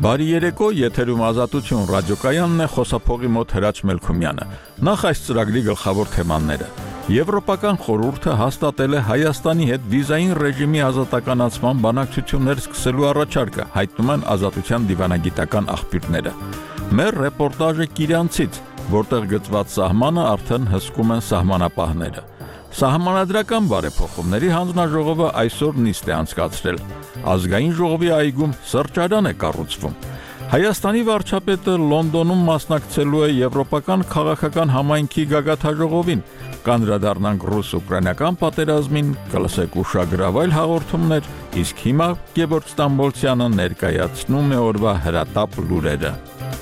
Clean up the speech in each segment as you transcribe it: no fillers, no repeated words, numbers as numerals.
Բարի երեկո, եթերում Ազատություն ռադիոկայանն է, խոսափողի մոտ Հրաչ Մելքումյանը։ Նախ այս ծրագրի գլխավոր թեմաները։ Եվրոպական խորհուրդը հաստատել է Հայաստանի հետ վիզային ռեժիմի ազատականացման բանակցություններ սկսելու առաջարկը, հայտնում են Ազատության դիվանագիտական աղբյուրները։ Մեր ռեպորտաժը Կիրանցից, որտեղ գծված սահմանը արդեն հսկում են սահմանապահները։ Սահմանադրական բարեփոխումների հանձնաժողովը այսօր նիստ է անցկացրել։ Ազգային ժողովի այգում սրճարան է կառուցվում։ Հայաստանի վարչապետը Լոնդոնում մասնակցելու է եվրոպական քաղաքական համայնքի գագաթաժողովին։ Կանդրադառնանք ռուս-ուկրաինական պատերազմին, կլսեք ուշագրավ այլ հաղորդումներ, իսկ հիմա Գևորգ Ստամբոլցյանը ներկայացնում է օրվա հրատապ լուրերը։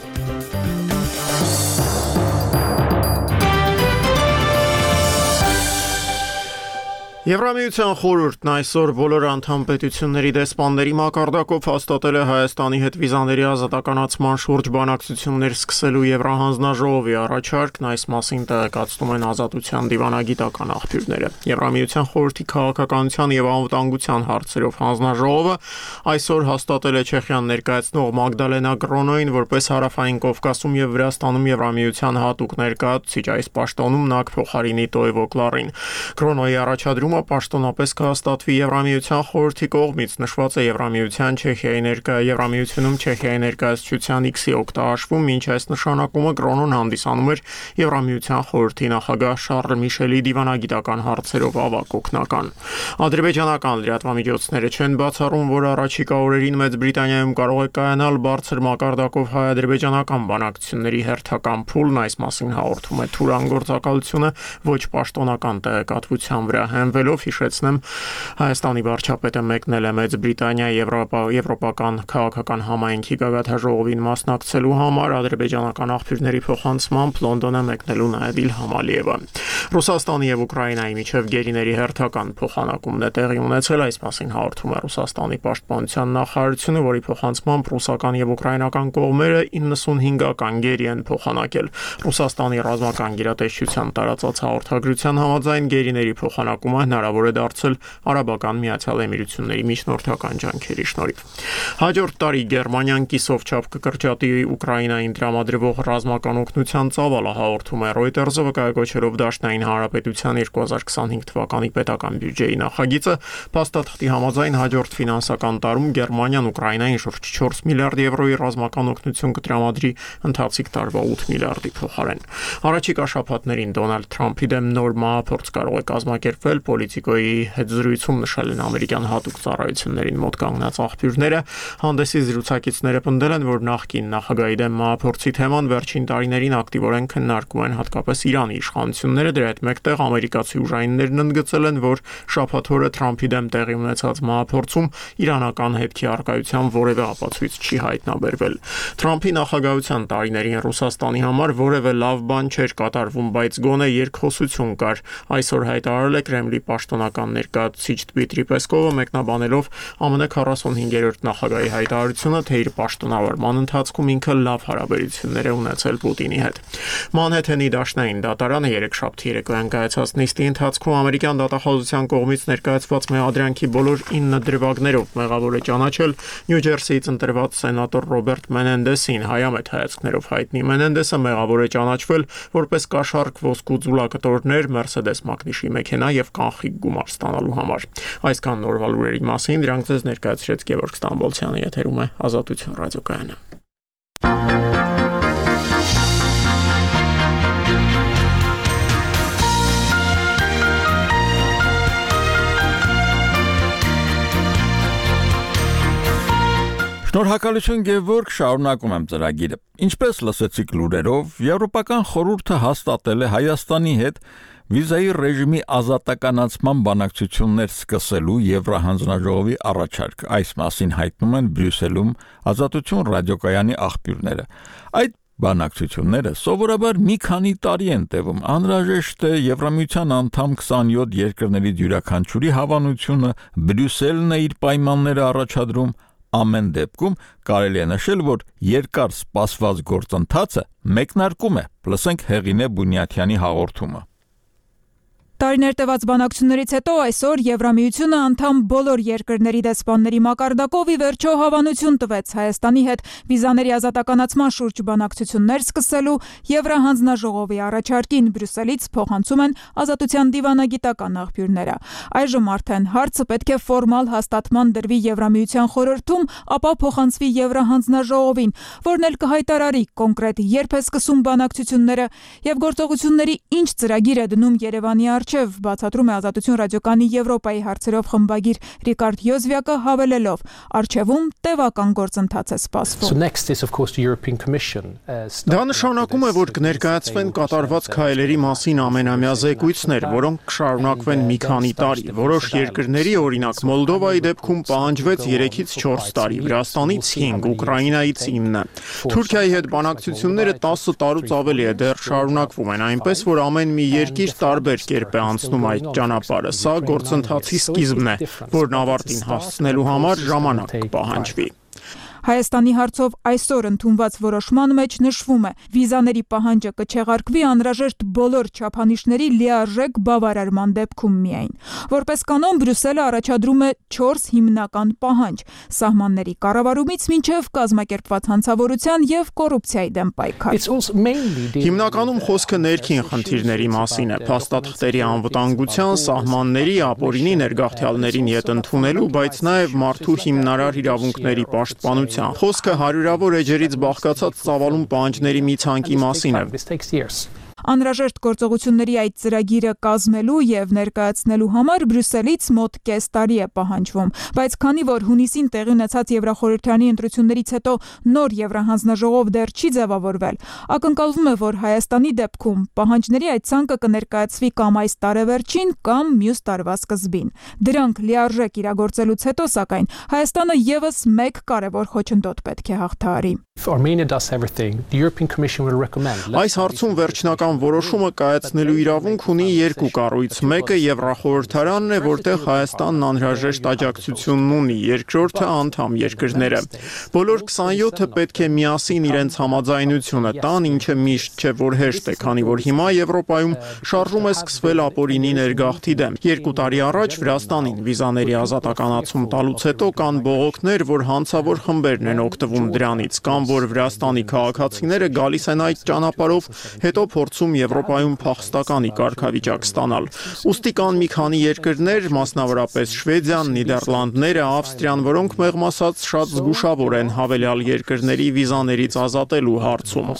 Եվրամիության խորհուրդն այսօր բոլոր անդամ պետությունների դեսպանների մակարդակով հաստատել է Հայաստանի հետ վիզաների ազատականացման շուրջ բանակցություններ սկսելու Եվրահանձնաժողովի առաջարկն, այս մասին տեղեկացնում են Ազատության դիվանագիտական աղբյուրները։ Եվրամիության խորհրդի քաղաքականության եւ անվտանգության հարցերով հանձնաժողովը այսօր հաստատել է Չեխիան ներկայացնող Մագդալենա Գրոնոին որպես Հարավային Կովկասում եւ Վրաստանում Եվրամիության հատուկ ներկայացուցիչ, այս պաշտոնում նա փոխարինի Տոևո Կլարին։ Գրոնոյի առաջադրումը պաշտոնապես կհաստատվի Եվրամիության խորհրդի կողմից, նշված է Եվրամիությունում Չեխիայի ներկայացության X-ի օգտահաշվում, մինչ այս նշանակումը Գրոնոն հանդիսանում էր Եվրամիության խորհրդի նախագահ Շարլ Միշելի դիվանագիտական հարցերով ավագ օգնական։ Ադրբեջանական լրատվամիջոցները չեն բացառում, որ առաջիկա օրերին Մեծ Բրիտանիայում կարող է կայանալ բարձր մակարդակով հայ-ադրբեջանական բանակցությունների հերթական փուլն, այս մասին հաղորդում է Թուրան գործակալությունը ոչ պաշտոնական տեղեկատվության վրա հենվելով, հիշեցնեմ, Հայաստանի վարչապետը մեկնել է Մեծ Բրիտանիա Եվրոպական քաղաքական համայնքի գագաթաժողովին մասնակցելու համար, ադրբեջանական աղբյուրների փոխանցմամբ Լոնդոն է մեկնելու նաև Իլհամ Ալիևը։ Ռուսաստանի եւ Ուկրաինայի միջև գերիների հերթական փոխանակումն է տեղի ունեցել, այս մասին հաղորդում է Ռուսաստանի պաշտպանության նախարարությունը, որի փոխանցմամբ ռուսական եւ ուկրաինական կողմերը 95-ական գերի են փոխանակել։ Ռուսաստանի ռազմական գերատեսչության տարածած հաղորդագրության համաձայն գերիների փոխանակումը հնարավոր է դարձել Արաբական Միացյալ Էմիրությունների միջնորդական ջանքերի շնորհիվ։ Հաջորդ տարի Գերմանիան կիսով չափ կկրճատի Ուկրաինային տրամադրվող ռազմական օգնության ծավալը, հաղորդում է Reuters-ը, վկայակոչելով Դաշնային Հանրապետության 2025 թվականի պետական բյուջեի նախագիծը։ Փաստաթղթի համաձայն հաջորդ ֆինանսական տարում Գերմանիան Ուկրաինային շուրջ 4 միլիարդ եվրոյի ռազմական օգնություն կտրամադրի ընթացիկ տարվա 8 միլիարդի փոխարեն։ Առաջիկա շաբաթներին Դոնալդ Թրամփի դեմ նոր մահափորձ կարող է կազմակերպվել, Պոլիտիկոյի հետ զրույցում նշել են ամերիկյան հատուկ ծառայություններին մոտ կանգնած աղբյուրները։ Հանդեսի զրուցակիցները պնդել են, որ նախկին նախագահի դեմ մահափորձի թեման վերջին տարիներին ակտիվորեն քննարկում են հատկապես Իրանի իշխանությունները, դրա հետ մեկտեղ ամերիկացի ուժայիններն ընդգծել են, որ շաբաթ օրը Թրամփի դեմ տեղի ունեցած մահափորձում իրանական հետքի առկայության որևէ ապացույց չի հայտնաբերվել։ Թրամփի նախագահության տարիներին Ռուսաստանի համար որևէ լավ բան չէր կատարվում, բայց գոնե երկխոսություն կար։ Այսօր հայտարարել է Կրեմլի պաշտոնական ներկայացուցիչ Դմիտրի Պեսկովը, մեկնաբանելով ԱՄՆ 45-րդ նախագահի հայտարարությունը, թե իր պաշտոնավարման ընթացքում ինքը լավ հարաբերություններ է ունեցել Պուտինի հետ։ Մանհեթենի դաշնային դատարանը երեքշաբթի երեկոյան կայացած նիստի ընթացքում ամերիկյան դատախազության կողմից ներկայացված մեղադրանքի բոլոր 9 դրվագներով մեղավոր է ճանաչել Նյու Ջերսիից ընտրված սենատոր Ռոբերտ Մենենդեսին։ Հայամետ հայացքներով հայտնի Մենենդեսը մեղավոր է ճանաչվել որպես կաշառք ոսկու ձուլակտորներ, Mercedes Magnus-ի մեքենա եւ կանխիկ գումար ստանալու համար։ Այսքան նորվա լուրերի մասին դրանք ձեզ ներկայացրեց Գևորգ Ստամբոլցյանը, եթերում է Ազատություն ռադիոկայանը։ Շնորհակալություն Գևորգ, շարունակում եմ ծրագիրը։ Ինչպես լսեցիք լուրերով, Եվրոպական խորհուրդը հաստատել է Հայաստանի հետ վիզայի ռեժիմի ազատականացման բանակցություններ սկսելու Եվրահանձնաժողովի առաջարկ։ Այս մասին հայտնում են Բրյուսելում Ազատություն ռադիոկայանի աղբյուրները։ Այդ բանակցությունները սովորաբար մի քանի տարի են տևում։ Անհրաժեշտ է Եվրամիության անդամ 27 երկրներից յուրաքանչյուրի հավանությունը, Բրյուսելն է իր պայմանները առաջադրում։ Ամեն դեպքում կարելի է նշել, որ երկար սպասված գործընթացը մեկնարկում է։ Լսենք Հեղինե Բունյաթյանի հաղորդումը։ Տարիներ տևած բանակցություններից հետո այսօր Եվրամիությունը անդամ բոլոր երկրների դեսպանների մակարդակով ի վերջո հավանություն տվեց Հայաստանի հետ վիզաների ազատականացման շուրջ բանակցություններ սկսելու Եվրահանձնաժողովի առաջարկին Բրյուսելից փոխանցում են Ազատության դիվանագիտական աղբյուրները։ Այժմ արդեն հարցը պետք է ֆորմալ հաստատման դրվի Եվրամիության խորհրդում, ապա փոխանցվի Եվրահանձնաժողովին, որն էլ կհայտարարի կոնկրետ երբ է սկսում բանակցությունները եւ գործողությունների ինչ ծրագիր է դնում Երևանի առջև, բացատրում է Ազատություն ռադիոկայանի Եվրոպայի հարցերով խմբագիր Ռիկարդ Յոզվյակը հավելելով. Առջևում տևական գործընթաց է սպասվում։ Դա նշանակում է, որ կներկայացվեն կատարված քայլերի մասին ամենամյա զեկույցներ, որոնք կշարունակվեն մի քանի տարի։ Որոշ երկրների, օրինակ Մոլդովայի դեպքում պահանջվեց 3-ից 4 տարի, Վրաստանից 5, Ուկրաինայից 9։ Թուրքիայի հետ բանակցությունները 10 տարուց ավելի է դեռ շարունակվում են, այնպես որ ամեն մի երկիր տարբեր կերպ է անցնում այդ ճանապարհը։ Սա գործընթացի սկիզբն է, որն ավարտին հասցնելու համար ժամանակ կպահանջվի։ Հայաստանի հարցով այսօր ընդունված որոշման մեջ նշվում է. վիզաների պահանջը կչեղարկվի անհրաժեշտ բոլոր չափանիշների լիարժեք բավարարման դեպքում միայն։ Որպես կանոն Բրյուսելը առաջադրում է 4 հիմնական պահանջ՝ սահմանների կառավարումից մինչև կազմակերպված հանցավորության եւ կոռուպցիայի դեմ պայքար։ Հիմնականում խոսքը ներքին խնդիրների մասին է՝ փաստաթղթերի անվտանգության, սահմանների, ապօրինի ներգաղթյալներին ետ ընդունելու, բայց նաեւ մարդու հիմնարար իրավունքների պաշտպանության։ Խոսքը հարյուրավոր էջերից բաղկացած ծավալուն պահանջների մի ցանկի մասին է։ Անհրաժեշտ գործողությունների այդ ծրագիրը կազմելու եւ ներկայացնելու համար Բրյուսելից մոտ կես տարի է պահանջվում, բայց քանի որ հունիսին տեղի ունեցած Եվրախորհրդարանի ընտրություններից հետո նոր Եվրահանձնաժողով դեռ չի ձևավորվել, ակնկալվում է, որ Հայաստանի դեպքում պահանջների այդ ցանկը կներկայացվի կամ այս տարեվերջին կամ մյուս տարվա սկզբին։ Դրանք լիարժեք իրագործելուց հետո, սակայն, Հայաստանը եւս մեկ կարևոր խոչընդոտ պետք է հաղթահարի։ Այս հարցում վերջնական որոշումը կայացնելու իրավունք ունի երկու կառույց։ Մեկը Եվրախորհրդարանն է, որտեղ Հայաստանն անհրաժեշտ աջակցությունն ունի, երկրորդը անդամ երկրները։ Բոլոր 27-ը պետք է միասին իրենց համաձայնությունը տան, ինչը միշտ չէ որ հեշտ է, քանի որ հիմա Եվրոպայում շարժում է սկսվել ապօրինի ներգաղթի դեմ։ 2 տարի առաջ Վրաստանին վիզաների ազատականացում տալուց հետո կան բողոքներ, որ հանցավոր խմբերն են օգտվում դրանից, կամ որ Վրաստանի քաղաքացիները գալիս են այդ ճանապարհով, հետո փորձում Եվրոպայում փախստականի կարգավիճակ ստանալ։ Ուստի կան մի քանի երկրներ, մասնավորապես Շվեդիան, Նիդերլանդները, Ավստրիան, որոնք մեղմ ասած շատ զգուշավոր են հավելյալ երկրների վիզաներից ազատելու հարցում։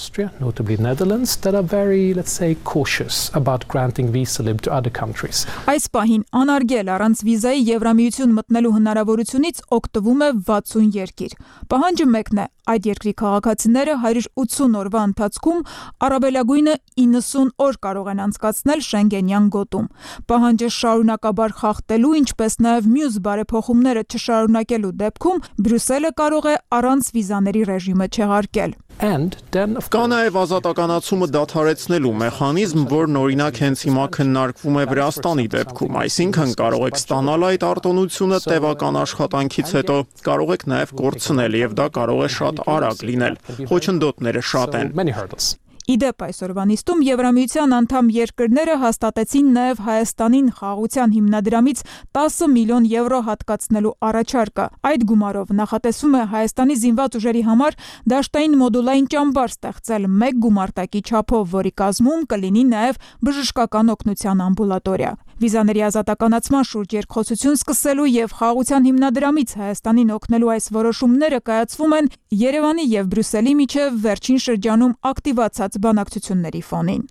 Այս պահին անարգել առանց վիզայի Եվրամիություն մտնելու հնարավորությունից օգտվում է 60 երկիր։ Պահանջը մեկն է՝ այդ երկրի քաղաքացիները 180 օրվա ընթացքում առավելագույնը 90 օր կարող են անցկացնել Շենգենյան գոտում։ Պահանջը շարունակաբար խախտելու, ինչպես նաև մյուս բարեփոխումները չշարունակելու դեպքում Բրյուսելը կարող է առանց վիզաների ռեժիմը չեղարկել։ Կա նաև ազատականացումը դադարեցնելու մեխանիզմ, որն օրինակ հենց հիմա քննարկվում է Վրաստանի դեպքում, այսինքն կարող եք ստանալ այդ արտոնությունը տևական աշխատանքից հետո, կարող եք նաև կորցնել եւ դա կարող է շատ արագ լինել։ Խոչընդոտները շատ են։ Իդեպ այսօրվա նիստում Եվրամիության անդամ երկրները հաստատեցին նաև Հայաստանին խաղաղության հիմնադրամից 10 միլիոն եվրո հատկացնելու առաջարկը։ Այդ գումարով նախատեսվում է Հայաստանի զինված ուժերի համար դաշտային մոդուլային ճամբար ստեղծել 1 գումարտակի չափով, որի կազմում կլինի նաև բժշկական օգնության ամբուլատորիա։ Վիզաների ազատականացման շուրջ երկխոսություն սկսելու եւ խաղաղության հիմնադրամից Հայաստանին օգնելու այս որոշումները կայացվում են Երևանի եւ Բրյուսելի միջև վերջին շրջանում ակտիվացած բանակցությունների ֆոնին։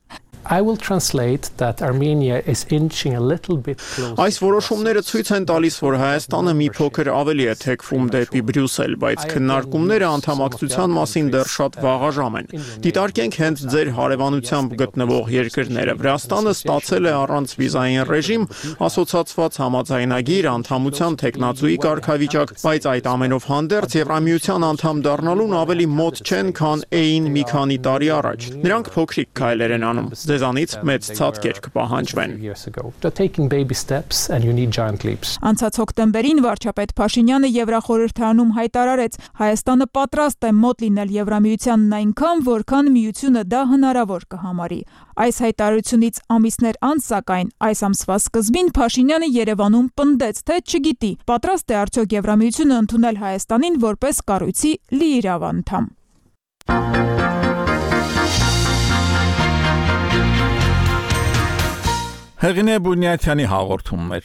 Այս որոշումները ցույց են տալիս, որ Հայաստանը մի փոքր ավելի է թեքվում դեպի Բրյուսել, բայց քննարկումները անդամակցության մասին դեռ շատ վաղաժամ են։ Դիտարկենք հենց ձեր հարևանությամբ գտնվող երկրները։ Վրաստանը ստացել է առանց վիզային ռեժիմ, ասոցացված համաձայնագիր, անդամության թեկնածուի կարգավիճակ, բայց այդ ամենով հանդերձ Եվրամիության անդամ դառնալուն ավելի մոտ չեն, քան էին մի քանի տարի առաջ։ Նրանք փոքրիկ քայլեր են անում։ ձեզանից մեծ ցածկեր կպահանջվեն։ Անցած հոկտեմբերին վարչապետ Փաշինյանը Եվրախորհրդարանում հայտարարեց, Հայաստանը պատրաստ է մոտ լինել Եվրամիությանն այնքան, որքան միությունը դա հնարավոր կհամարի։ Այս հայտարարությունից ամիսներ անց, սակայն, այս ամսվա սկզբին Փաշինյանը Երևանում պնդեց, թե չգիտի, պատրաստ է արդյոք Եվրամիությունը ընդունել Հայաստանին որպես կառույցի լիիրավ անդամ։ Հեղինե Բունյաթյանի հաղորդումներ։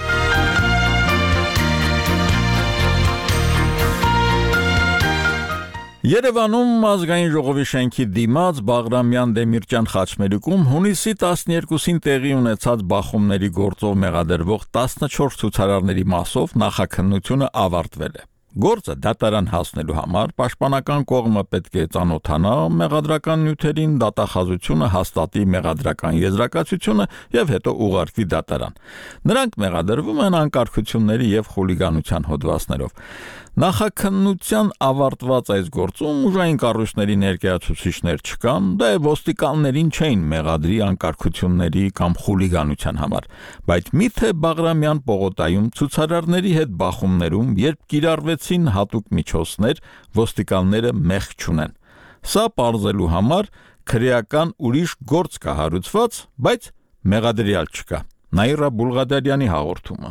Երևանում ազգային ժողովի շենքի դիմաց Բաղրամյան Դեմիրճյան խաչմերուկում հունիսի 12-ին տեղի ունեցած բախումների գործով մեղադրվող 14 ցուցարարների մասով նախաքննությունը ավարտվել է։ Գործը դատարան հասնելու համար պաշտպանական կողմը պետք է ծանոթանա մեղադրական նյութերին, դատախազությունը հաստատի մեղադրական եզրակացությունը եւ հետո ուղարկվի դատարան։ Նրանք մեղադրվում են անկարգությունների եւ խուլիգանության հոդվածներով։ Նախաքննության ավարտված այս գործում ուժային կառույցների ներկայացուցիչներ չկան, դա է ոստիկաններին չէին մեղադրի անկարգությունների կամ խուլիգանության համար, բայց միթե Բաղրամյան պողոտայում ցուցարարների հետ բախումներում, երբ կիրառվեցին հատուկ միջոցներ, ոստիկանները մեղք չունեն։ Սա պարզելու համար քրեական ուրիշ գործ կա հարուցված, բայց մեղադրյալ չկա։ Նաիրա Բուլղադարյանի հաղորդումը։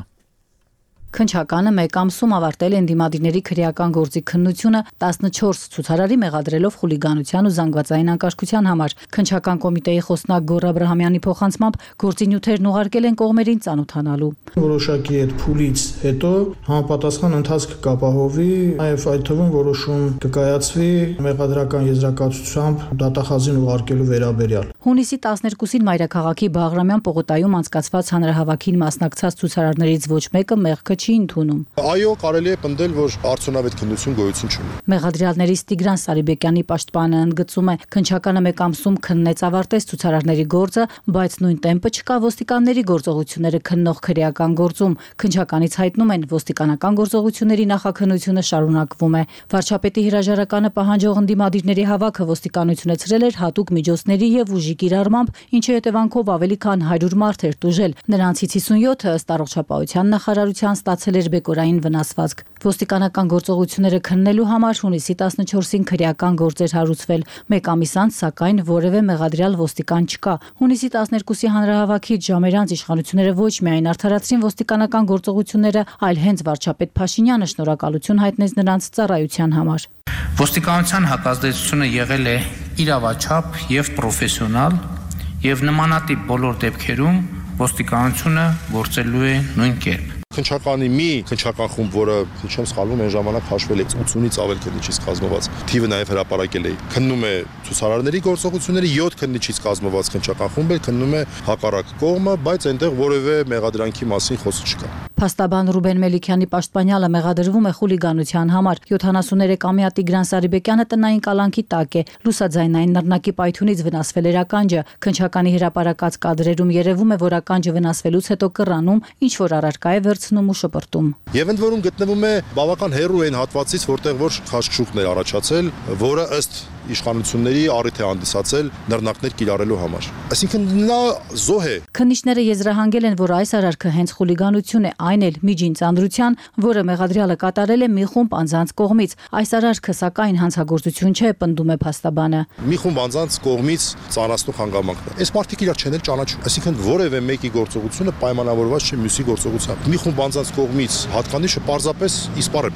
Քննչականը մեկ ամսում ավարտել է ընդդիմադիրների քրեական գործի քննությունը 14 ցուցարարի մեղադրելով խուլիգանության ու զանգվածային անկարգության համար։ Քննչական կոմիտեի խոսնակ Գոռ Աբրահամյանի փոխանցմամբ գործի նյութերն ուղարկել են կողմերին ծանոթանալու։ Որոշակի այդ փուլից հետո համապատասխան ընթացք կապահովի, նաև այդ թվում որոշում կկայացվի մեղադրական եզրակացությամբ դատախազին ուղարկելու վերաբերյալ։ Հունիսի 12-ին Մայրաքաղաքի Բաղրամյան պողոտայում անցկացված հանրահավաքին մասնակցած ցուցարարներից ոչ մեկը մեղքը չի ընդունում։ Այո, կարելի է պնդել, որ արդյունավետ քննություն գոյություն չունի։ Մեղադրյալներից Տիգրան Սարիբեկյանի պաշտպանը ընդգծում է, քննչականը մեկ ամսում քննեց ավարտեց ցուցարարների գործը, բայց նույն տեմպը չկա ոստիկանների գործողությունները քննող քրեական գործում։ Քննչականից հայտնում են, ոստիկանական գործողությունների նախաքննությունը շարունակվում է։ Վարչապետի հրաժարականը պահանջող ընդդիմադիրների հավաքը ոստիկանությունեցրել էր հատուկ միջոցների եւ ուժի կիրառմամբ, ինչի հետևանքով ավելի քան 100 մարդ էր տուժել։ Նրանցից 57-ը ըստ առողջապահության նախարարության ստացել էր բեկորային վնասվածք։ Ոստիկանական գործողությունները քննելու համար հունիսի 14-ին քրեական գործ էր հարուցվել։ Մեկ ամիս անց, սակայն, որևէ մեղադրյալ ոստիկան չկա։ Հունիսի 12-ի հանրահավաքից ժամեր անց իշխանությունները ոչ միայն արդարացրին ոստիկանական գործողությունները, այլ հենց վարչապետ Փաշինյանը շնորհակալություն հայտնեց նրանց ծառայության համար։ Ոստիկանության հակազդեցությունը եղել է իրավաչափ եւ պրոֆեսիոնալ, եւ նմանատիպ բոլոր դեպքերում ոստիկանությունը գործելու է նույն կերպ։ Քննչականի մի քննչական խումբ, որը չեմ սխալվում, այն ժամանակ հաշվել է 80-ից ավել քննիչից կազմված, թիվը նաև հրապարակել է։ Քննում է ցուցարարների գործողությունների 7 քննիչից կազմված քննչական խումբ է, քննում է հակառակ կողմը, բայց այնտեղ որևէ մեղադրանքի մասին խոսք չկա։ Փաստաբան Ռուբեն Մելիքյանի պաշտպանյալը մեղադրվում է խուլիգանության համար։ 73-ամյա Տիգրան Սարիբեկյանը տնային կալանքի տակ է։ Լուսաձայնային նռնակի պայթյունից վնասվել էր ականջը։ Քննչականի հրապարակած կադրերում երևում է, որ ականջը վնասվելուց հետո կռանում, ինչ որ առարկա է վերցնում ու շպրտում։ Եվ ընդ որում գտնվում է բավական հեռու այն հատվածից, որտեղ որ խաչքշուկն էր առաջացել, որը ըստ իշխանությունների առիթ է հանդիսացել նռնակներ կիրառելու համար։ Այսինքն նա զոհ է։ Քննիչները եզրահանգել են, որ այս արարքը հենց խուլիգանություն է, այն էլ միջին ծանրության, որը մեղադրյալը կատարել է մի խումբ անձանց կողմից։ Այս արարքը սակայն հանցագործություն չէ, պնդում է փաստաբանը։ Մի խումբ անձանց կողմից ծանրացնող հանգամանքն է։ Այս մարդիկ իրար չեն էլ ճանաչում։ Այսինքն որևէ մեկի գործողությունը պայմանավորված չէ մյուսի գործողությամբ։ Մի խումբ անձանց կողմից հատկանիշը պարզապես իսպառ է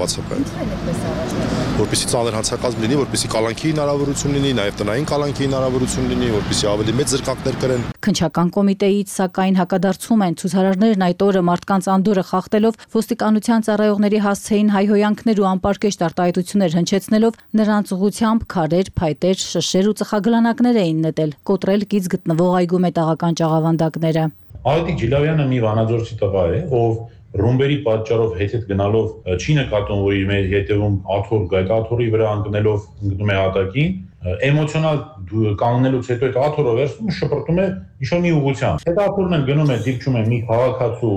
բացակայել։ Որպեսզի ծանր հանցակազմ լինի, որպեսզի կալանքի հնարավորություն լինի, նաև տնային կալանքի հնարավորություն լինի, որպեսզի ավելի մեծ զրկանքներ կրեն։ Քննչական կոմիտեից սակայն հակադարձում են, ցուցարարներն այդ օրը մարդկանց անդորը խախտելով ոստիկանության ծառայողների հասցեին հայհոյանքներ ու անպարկեշտ արտահայտություններ հնչեցնելով նրանց ուղությամբ քարեր, փայտեր, շշեր ու ծխագլանակներ էին նետել, կոտրել կից գտնվող այգու մետաղական ճաղավանդակները։ Այդիկ Ջիլավյանը մի վանաձորցի տղա է, ով ռումբերի պատճառով հետ գնալով չի նկատում, որ իր հետևում աթոռ գա, այդ աթոռի վրա ընկնելով ընկնում է հատակին, էմոցիոնալ կանգնելուց հետո այդ աթոռը վերցնում ու շպրտում է ինչ-որ մի ուղղությամբ։ Այդ աթոռն էլ գնում է դիպչում է մի քաղաքացու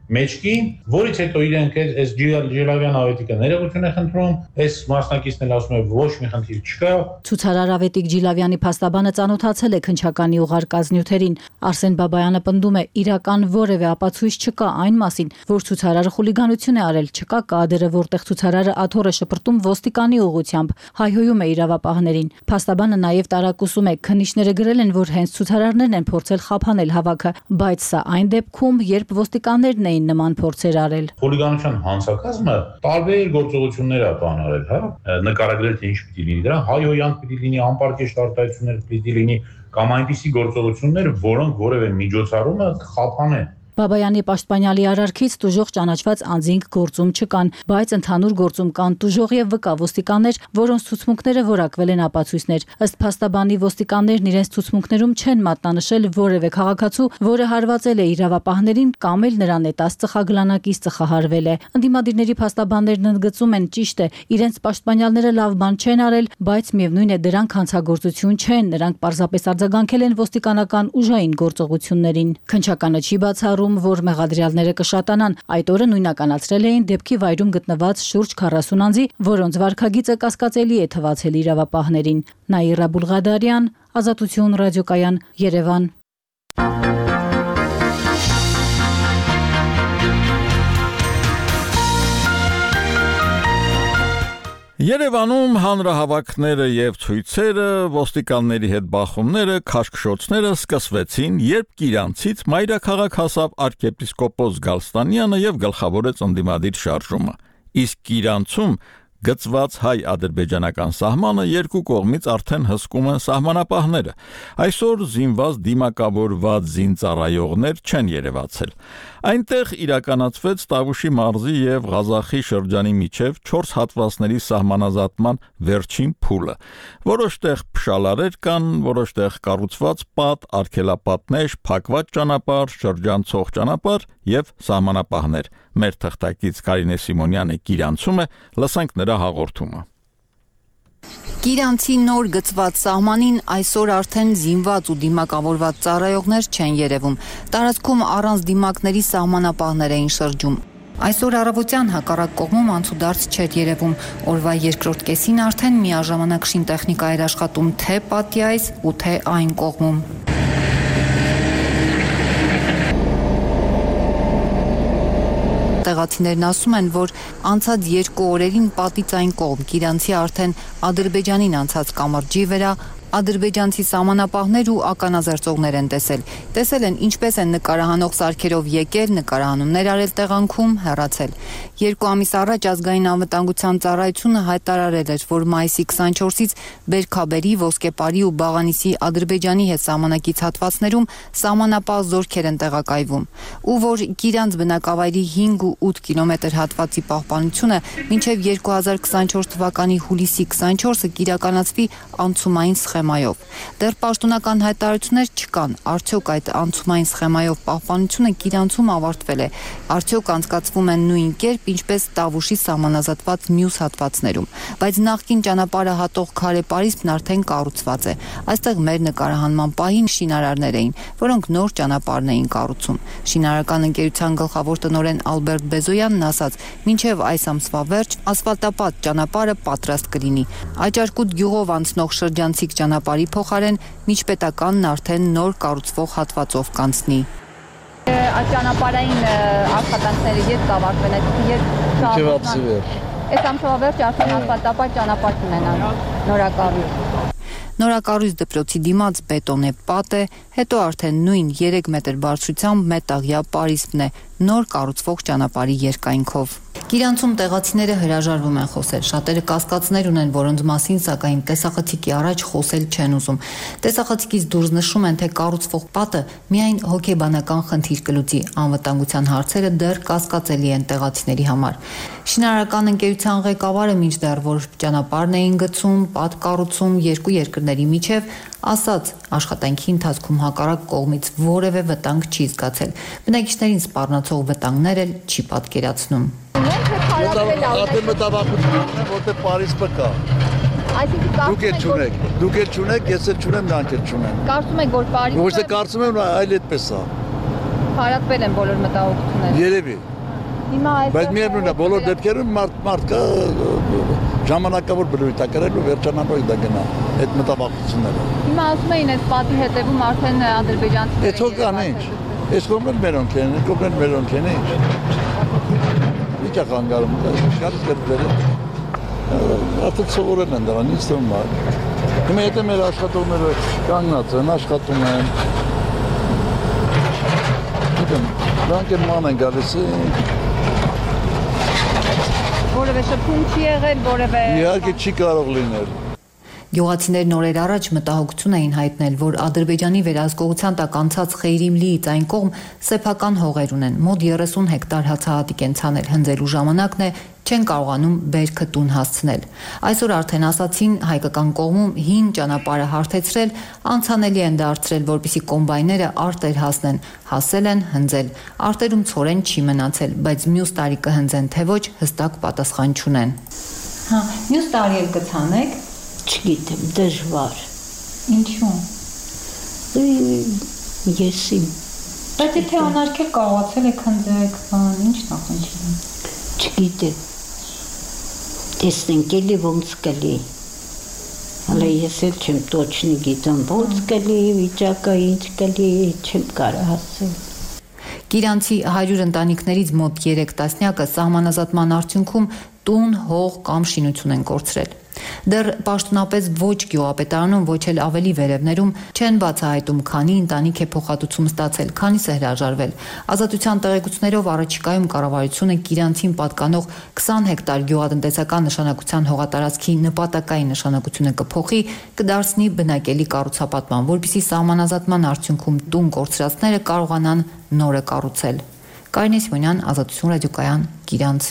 մեջքին, որից հետո իրենք այս Ջիլավյան ավետիքը ներողություն է խնդրում, այս մասնակիցն էլ ասում է ոչ մի խնդիր չկա։ Ցուցարար Ավետիք Ջիլավյանի փաստաբանը ծանոթացել է քննչականի ուղարկած նյութերին։ Արսեն Բաբայանը պնդում է, իրական որևէ ապացույց չկա այն մասին, որ ցուցարարը խուլիգանություն է արել, չկա կադրը, որտեղ ցուցարարը աթոռ է շպրտում ոստիկանի ուղղությամբ, հայհոյում է իրավապահներին։ Փաստաբանը նաև տարակուսում է, քննիչները գրել են, որ հենց ցուցարարներն են փորձել խափանել հավաքը, բայց սա այն դեպքում, երբ ոստիկաններն էին նման փորձեր արել։ Խուլիգանության հանցակազմը տարբեր գործողություններ է բանարել, հա, նկարագրել թե ինչ պիտի լինի դրա, հայհոյանք պիտի լինի, անպարկեշտ արտահայտություններ պիտի լինի, կամ այնպիսի գործողություններ, որոնք որևէ միջոցառումը կխափանեն։ Բաբայանի պաշտպանյալի արարքից տուժող ճանաչված անձինք գործում չկան, բայց ընդհանուր գործում կան տուժող եւ վկա ոստիկաններ, որոնց ցուցմունքները որակվել են ապացույցներ։ Ըստ փաստաբանի ոստիկաններն իրենց ցուցմունքներում չեն մատնանշել որևէ քաղաքացու, որը հարվածել է իրավապահներին կամ էլ նրան նետած ծխագլանակից ծխահարվել է։ Ընդդիմադիրների փաստաբաններն ընդգծում են, ճիշտ է, իրենց պաշտպանյալները լավ բան չեն արել, բայց միևնույն է դրանք հանցագործություն չեն, նրանք պարզապես արձագանքել են ոստիկանական ուժային գործողություններին։ Քննչականը չի բացառում, որ մեղադրյալները կշատանան։ Այդ օրը նույնականացրել էին դեպքի վայրում գտնված շուրջ 40 անձի, որոնց վարքագիծը կասկածելի է թվացել իրավապահներին։ Նաիրա Բուլղադարյան, Ազատություն ռադիոկայան, Երևան։ Երևանում հանրահավաքները եւ ցույցերը, ոստիկանների հետ բախումները, քաշքշոցները սկսվեցին, երբ Կիրանցից մայրաքաղաք հասավ arczepiskopos Գալստանյանը եւ գլխավորեց ընդդիմադիր շարժումը։ Իսկ Կիրանցում գծված հայ-ադրբեջանական սահմանը երկու կողմից արդեն հսկում են սահմանապահները։ Այսօր զինված դիմակավորված զինծառայողներ չեն երևացել։ Այնտեղ իրականացվեց Տավուշի մարզի եւ Ղազախի շրջանի միջև 4 հատվածների սահմանազատման վերջին փուլը։ Որոշ տեղ փշալարեր կան, որոշ տեղ կառուցված պատ, արգելապատներ, փակված ճանապարհ, շրջանցող ճանապարհ եւ սահմանապահներ։ Մեր թղթակից Կարինե Սիմոնյանը Կիրանցում է, լսենք նրա հաղորդումը։ Կիրանցի նոր գծված սահմանին այսօր արդեն զինված ու դիմակավորված ծառայողներ չեն երևում։ Տարածքում առանց դիմակների սահմանապահներ էին շրջում։ Այսօր առավոտյան հակառակ կողմում անցուդարձ չէր երևում։ Օրվա երկրորդ կեսին արդեն միաժամանակ շինտեխնիկա էր աշխատում թե պատի այս ու թե այն կողմում։ Տեղացիներն ասում են, որ անցած 2 օրերին պատից այն կողմ Կիրանցի արդեն Ադրբեջանին անցած կամրջի վրա ադրբեջանցի սահմանապահներ ու ականազերծողներ են տեսել են ինչպես են նկարահանող սարքերով եկել, նկարահանումներ արել տեղանքում, հեռացել։ 2 ամիս առաջ ազգային անվտանգության ծառայությունը հայտարարել էր, որ մայիսի 24-ից Բերքաբերի, Ոսկեպարի ու Բաղանիսի Ադրբեջանի հետ սահմանակից հատվածներում սահմանապահ զորքեր են տեղակայվում, ու որ Կիրանց բնակավայրի 5 ու 8 կիլոմետր հատվածի պահպանությունը մինչև 2024 թվականի հուլիսի 24-ը կիրականացվի անցումային սխեմայով։ Դեռ պաշտոնական հայտարարություններ չկան, արդյոք այդ անցումային սխեմայով պահպանությունը Կիրանցում ավարտվել է, արդյոք անցկացվում են նույն կերպ, ինչպես Տավուշի սահմանազատված մյուս հատվածներում, բայց նախկին ճանապարհը հատող քարե պարիսպն արդեն կառուցված է։ Այստեղ մեր նկարահանման պահին շինարարներ էին, որոնք նոր ճանապարհն էին կառուցում։ Շինարարական ընկերության գլխավոր տնօրեն Ալբերտ Բեզոյանն ասաց, մինչև այս ամսվա վերջ ասֆալտապատ ճանապարհը պատրաստ կլինի։ Աճարկուտ գյուղով անցնող շրջանցիկ ճանապարհի փոխարեն միջպետականն արդեն նոր կառուցվող հատվածով կանցնի։ Ճանապարհային աշխատանքները երբ կավարտվեն, այս ամսվա վերջ արդեն ասֆալտապատ ճանապարհ կունենան, նորակառույց։ Նորակառույց դպրոցի դիմաց բետոնե պատ է, հետո արդեն նույն 3 մետր բարձրությամբ մետաղյա պարիսպն է, նոր կառուցվող ճանապարհի երկայնքով։ Կիրանցում տեղացիները հրաժարվում են խոսել, շատերը կասկածներ ունեն, որոնց մասին սակայն տեսախցիկի առաջ խոսել չեն ուզում։ Տեսախցիկից դուրս նշում են, թե կառուցվող պատը միայն հոգեբանական խնդիր կլուծի, անվտանգության հարցերը դեռ կասկածելի են տեղացիների համար։ Շինարարական ընկերության ղեկավարը մինչդեռ որ ճանապարհն էին գծում, պատ կառուցում 2 երկրների միջև, ասաց, աշխատանքի ընթացքում հակառակ կողմից որևէ վտանգ չի զգացել։ Բնակիչներին սպառնացող վտանգներ էլ չի պատկերացնում։ Որտե Փարիզը կա։ Այսինքն դուք էլ չունեք, ես էլ չունեմ, նրանք էլ չունեն։ Կարծում եք, որ Փարիզը այլ այդպես է։ Ոչ թե կարծում եք, որ Փարիզը այլ այդպես է։ Կարծում եք, որ Փարիզը այլ այդպես է։ Այսինքն կարծում եք, որ Փարիզը այլ այդպես է։ Դուք էլ չունեք, դուք էլ չունեք, ես էլ չունեմ, նրանք էլ չունեն։ Կարծում եք, որ Փարիզը քարակվել են բոլոր մտահոգությունները։ Երևի։ Հիմա Բայց միևնույն է, բոլոր դեպքերում մարդկա ժամանակավոր բնույթ է կրել ու վերջանալու է դա գնա այդ մտավախությունները։ Հիմա ասում էին այդ պատի հետևում արդեն ադրբեջանցիներ։ Էթո կան ինչ։ Այս կողմն մերոնք են, կողմն մերոնք են ինչ։ Ինչ է կանգարում, գալիս գերբերը։ Արդեն սովորել են դրան, ինձ թվում է։ Հիմա եթե մեր աշխատողները կանգնած են, աշխատում են։ Գիտեմ, դրանք են ման են գալիս։ Որևէ շփում չի եղել, որևէ Իհարկե չի կարող լինել։ Գյուղացիներն օրեր առաջ մտահոգություն էին հայտնել, որ Ադրբեջանի վերահսկողության տակ անցած Խեյրիմլիից այն կողմ սեփական հողեր ունեն, մոտ 30 հեկտար հացահատիկ են ցանել, հնձելու ժամանակն է, չեն կարողանում բերքը տուն հասցնել։ Այսօր արդեն ասացին հայկական կողմում հին ճանապարհը հարթեցրել, անցանելի են դարձրել, որպեսզի կոմբայները արտեր հասնեն, հասել են հնձել։ Արտերում ցորեն չի մնացել, բայց մյուս տարի կհնձեն թե ոչ, հստակ պատասխան չունեն։ Հա, մյուս տարի էլ կցանեք։ Չգիտեմ, դժվար։ Ինչու՞։ Եսի։ Բայց եթե անարգել կարողացել եք հնձեք, ինչ նախընթիրն։ Չգիտեմ։ Տեսնենք էլի ոնց կլի։ Հələ ես էլ չեմ точно գիտեմ ոնց կլի, վիճակը ինչ կլի, չեմ կարող ասել։ Գիրանցի 100 ընտանիքներից մոտ 3 տասնյակը սահմանազատման արդյունքում տուն, հող կամ շինություն են կորցրել։ Դեռ պաշտոնապես ոչ գյուղապետարանում, ոչ էլ ավելի վերևներում չեն բացահայտում, քանի ընտանիք է փոխհատուցում ստացել, քանիսը հրաժարվել։ Ազատության տեղեկություններով առաջիկայում կառավարությունը Գիրանցին պատկանող 20 հեկտար գյուղատնտեսական նշանակության հողատարածքի նպատակային նշանակությունը կփոխի, կդարձնի բնակելի կառուցապատման, որպեսզի սահմանազատման արդյունքում տուն կորցրածները կարողանան նորը կառուցել։ Կարինե Սիմոնյան, Ազատություն ռադիոկայան, Գիրանց։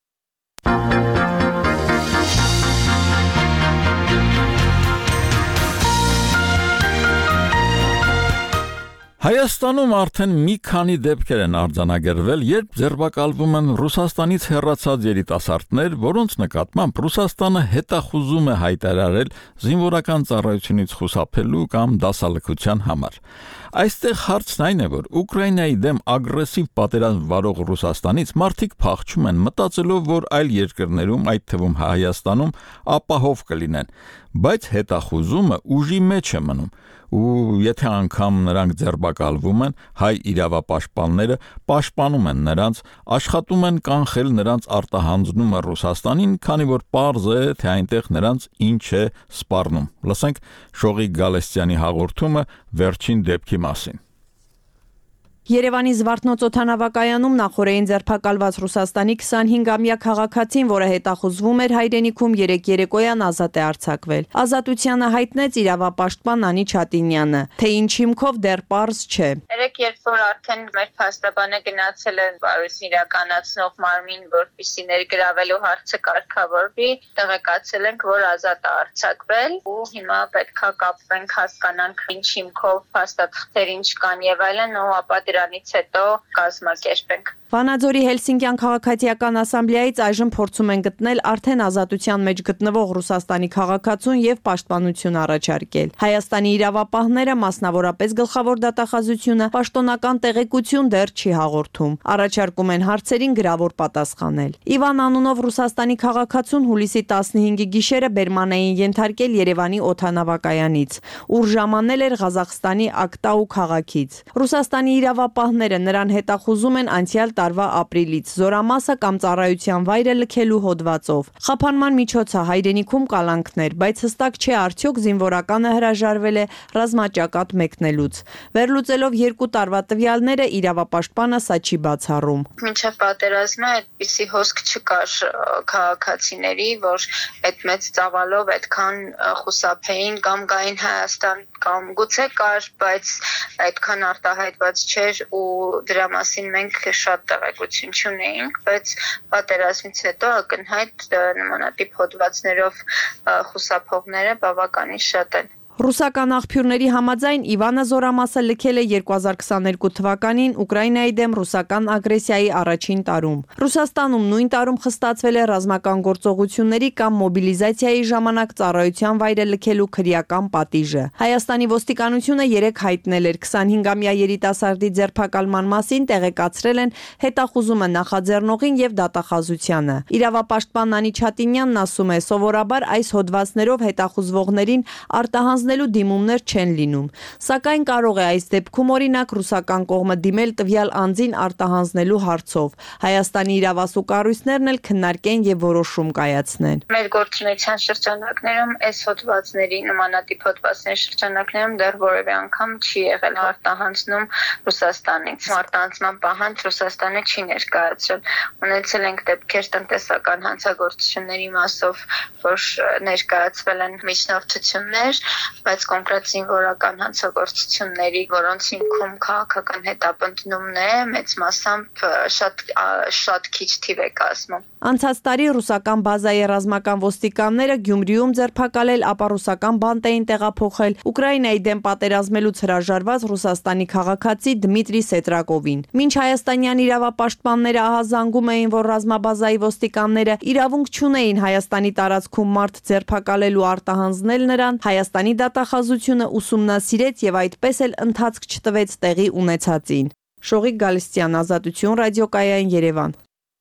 Հայաստանում արդեն մի քանի դեպքեր են արձանագրվել, երբ ձերբակալվում են Ռուսաստանից հեռացած երիտասարդներ, որոնց նկատմամբ Ռուսաստանը հետախուզում է հայտարարել զինվորական ծառայությունից խուսափելու կամ դասալքության համար։ Այստեղ հարցն այն է, որ Ուկրաինայի դեմ ագրեսիվ պատերազմ վարող Ռուսաստանից մարդիկ փախչում են, մտածելով, որ այլ երկրներում, այդ թվում Հայաստանում, ապահով կլինեն, բայց հետախուզումը ուժի մեջ է մնում։ Ու եթե անգամ նրանք ձերբակալվում են, հայ իրավապաշտպանները պաշտպանում են նրանց, աշխատում են կանխել նրանց արտահանձնումը Ռուսաստանին, քանի որ պարզ է, թե այնտեղ նրանց ինչ է սպառնում։ Լսենք Շողիկ Գալստյանի հաղորդումը վերջին դեպքի մասին։ Երևանի Զվարթնոց օդանավակայանում նախորդին ձերբակալված Ռուսաստանի 25-ամյա քաղաքացին, որը հետախուզվում էր հայրենիքում, երեկ երեկոյան ազատ է արձակվել։ Ազատությանը հայտնեց իրավապաշտպան Անի Չատինյանը, թե ինչ հիմքով դեռ պարզ չէ։ Երեկ երբ որ արդեն մեր փաստաբանը գնացել է բարույթն իրականացնող մարմին, որպեսզի ներգրավելու հարցը կարգավորվի, տեղեկացել ենք, որ ազատ է արձակվել ու հիմա պետքա կապվենք, հասկանանք ինչ հիմքով փաստաթղթեր ինչ կան եւ այլն, ու ապա դրանից հետո կազմակերպենք։ Վանաձորի Հելսինկյան քաղաքացիական ասամբլեայից այժմ փորձում են գտնել արդեն ազատության մեջ գտնվող Ռուսաստանի քաղաքացուն եւ պաշտպանություն առաջարկել։ Հայաստանի իրավապահները, մասնավորապես գլխավոր դատախազությունը, պաշտոնական տեղեկություն դեռ չի հաղորդում։ Առաջարկում են հարցերին գրավոր պատասխանել։ Իվան անունով Ռուսաստանի քաղաքացուն հուլիսի 15-ի գիշերը բերման էին ենթարկել Երևանի օդանավակայանից, ուր ժամանել էր Ղազախստանի Ակտաու քաղաքից։ Ռուսաստանի իրավապահները նրան հետախուզում են անցյալ տարվա ապրիլից, զորամասը կամ ծառայության վայրը լքելու հոդվածով։ Խափանման միջոցը հայրենիքում կալանքներ, բայց հստակ չէ արդյոք զինվորականը հրաժարվել է ռազմաճակատ մեկնելուց։ Վերլուծելով 2 տարվա տվյալները իրավապաշտպանը սա չի բացառում։ Մինչև պատերազմը այդպիսի հոսք չկար քաղաքացիների, որ այդ մեծ ծավալով այդքան խուսափեին կամ գային Հայաստան, կամ գուցե կար, բայց այդքան արտահայտված չէր ու դրա մասին մենք շատ տեղեկություն չունեինք, բայց պատերազմից հետո ակնհայտ նմանատիպ հոդվածներով խուսափողները բավականին շատ են։ Ռուսական աղբյուրների համաձայն Իվանը զորամասը լքել է 2022 թվականին Ուկրաինայի դեմ ռուսական ագրեսիայի առաջին տարում։ Ռուսաստանում նույն տարում խստացվել է ռազմական գործողությունների կամ մոբիլիզացիայի ժամանակ ծառայության վայրը լքելու քրեական պատիժը։ Հայաստանի ոստիկանությունը երեկ հայտնել էր 25-ամյա երիտասարդի ձերբակալման մասին տեղեկացրել են հետախուզումը նախաձեռնողին եւ դատախազությանը։ Իրավապաշտպան Նանի Չատինյանն ասում է, սովորաբար այս հոդվածներով հետախուզվողներին արտահանձ դիմումներ չեն լինում, սակայն կարող է այս դեպքում օրինակ ռուսական կողմը դիմել տվյալ անձին արտահանձնելու հարցով։ Հայաստանի իրավասու կառույցներն էլ քննարկեն եւ որոշում կայացնեն։ Մեր գործունեության շրջանակներում այս հոդվածների նմանատիպ հոդվածների շրջանակներում դեռ որևէ անգամ չի եղել արտահանձնում Ռուսաստանից։ Արտահանձնման պահանջ Ռուսաստանը չի ներկայացրել։ Ունեցել ենք դեպքեր տնտեսական հանցագործությունների մասով, որ ներկայացվել են միջնորդություններ, բայց կոնկրետ զինվորական հանցագործությունների, որոնց հիմքում քաղաքական հետապնդումն է, մեծ մասամբ շատ քիչ թիվ է կազմում։ Անցած տարի ռուսական բազայի ռազմական ոստիկանները Գյումրիում ձերբակալել, ապա ռուսական բանտ էին տեղափոխել Ուկրաինայի դեմ պատերազմելուց հրաժարված Ռուսաստանի քաղաքացի Դմիտրի Սետրակովին։ Մինչ հայաստանյան իրավապաշտպանները ահազանգում էին, որ ռազմաբազայի ոստիկանները իրավունք չունեին Հայաստանի տարածքում մարդ ձերբակալելու արտահանձնել նրան, Հայաստանի դատախազությունը ուսումնասիրեց եւ այդպես էլ ընթացք չտվեց տեղի ունեցածին։ Շողիկ Գալստյան, Ազատություն, ռադիոկայան, Երևան։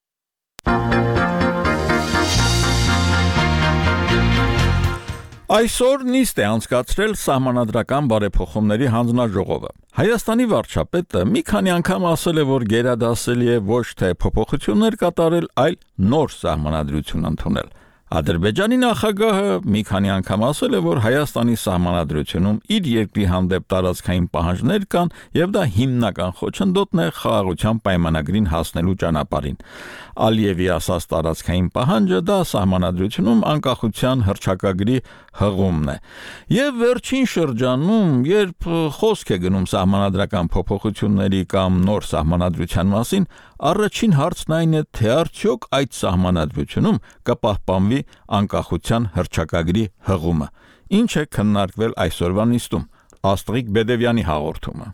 Այսօր նիստ է անցկացրել Սահմանադրական բարեփոխումների հանձնաժողովը։ Հայաստանի վարչապետը մի քանի անգամ ասել է, որ գերադասելի է ոչ թե փոփոխություններ կատարել, այլ նոր սահմանադրություն ընդունել։ Ադրբեջանի նախագահը մի քանի անգամ ասել է, որ Հայաստանի սահմանադրությունում իր երկրի հանդեպ տարածքային պահանջներ կան եւ դա հիմնական խոչընդոտն է խաղաղության պայմանագրին հասնելու ճանապարհին։ Ալիևի ասած տարածքային պահանջը դա սահմանադրությունում անկախության հռչակագրի հղումն է։ Եվ վերջին շրջանում, երբ խոսք է գնում սահմանադրական փոփոխությունների կամ նոր սահմանադրության մասին, առաջին հարցն այն է, թե արդյոք այդ սահմանադրությունում կպահպանվի անկախության հռչակագրի հղումը։ Ինչ է քննարկվել այսօրվա նիստում։ Աստղիկ Բեդևյանի հաղորդումը։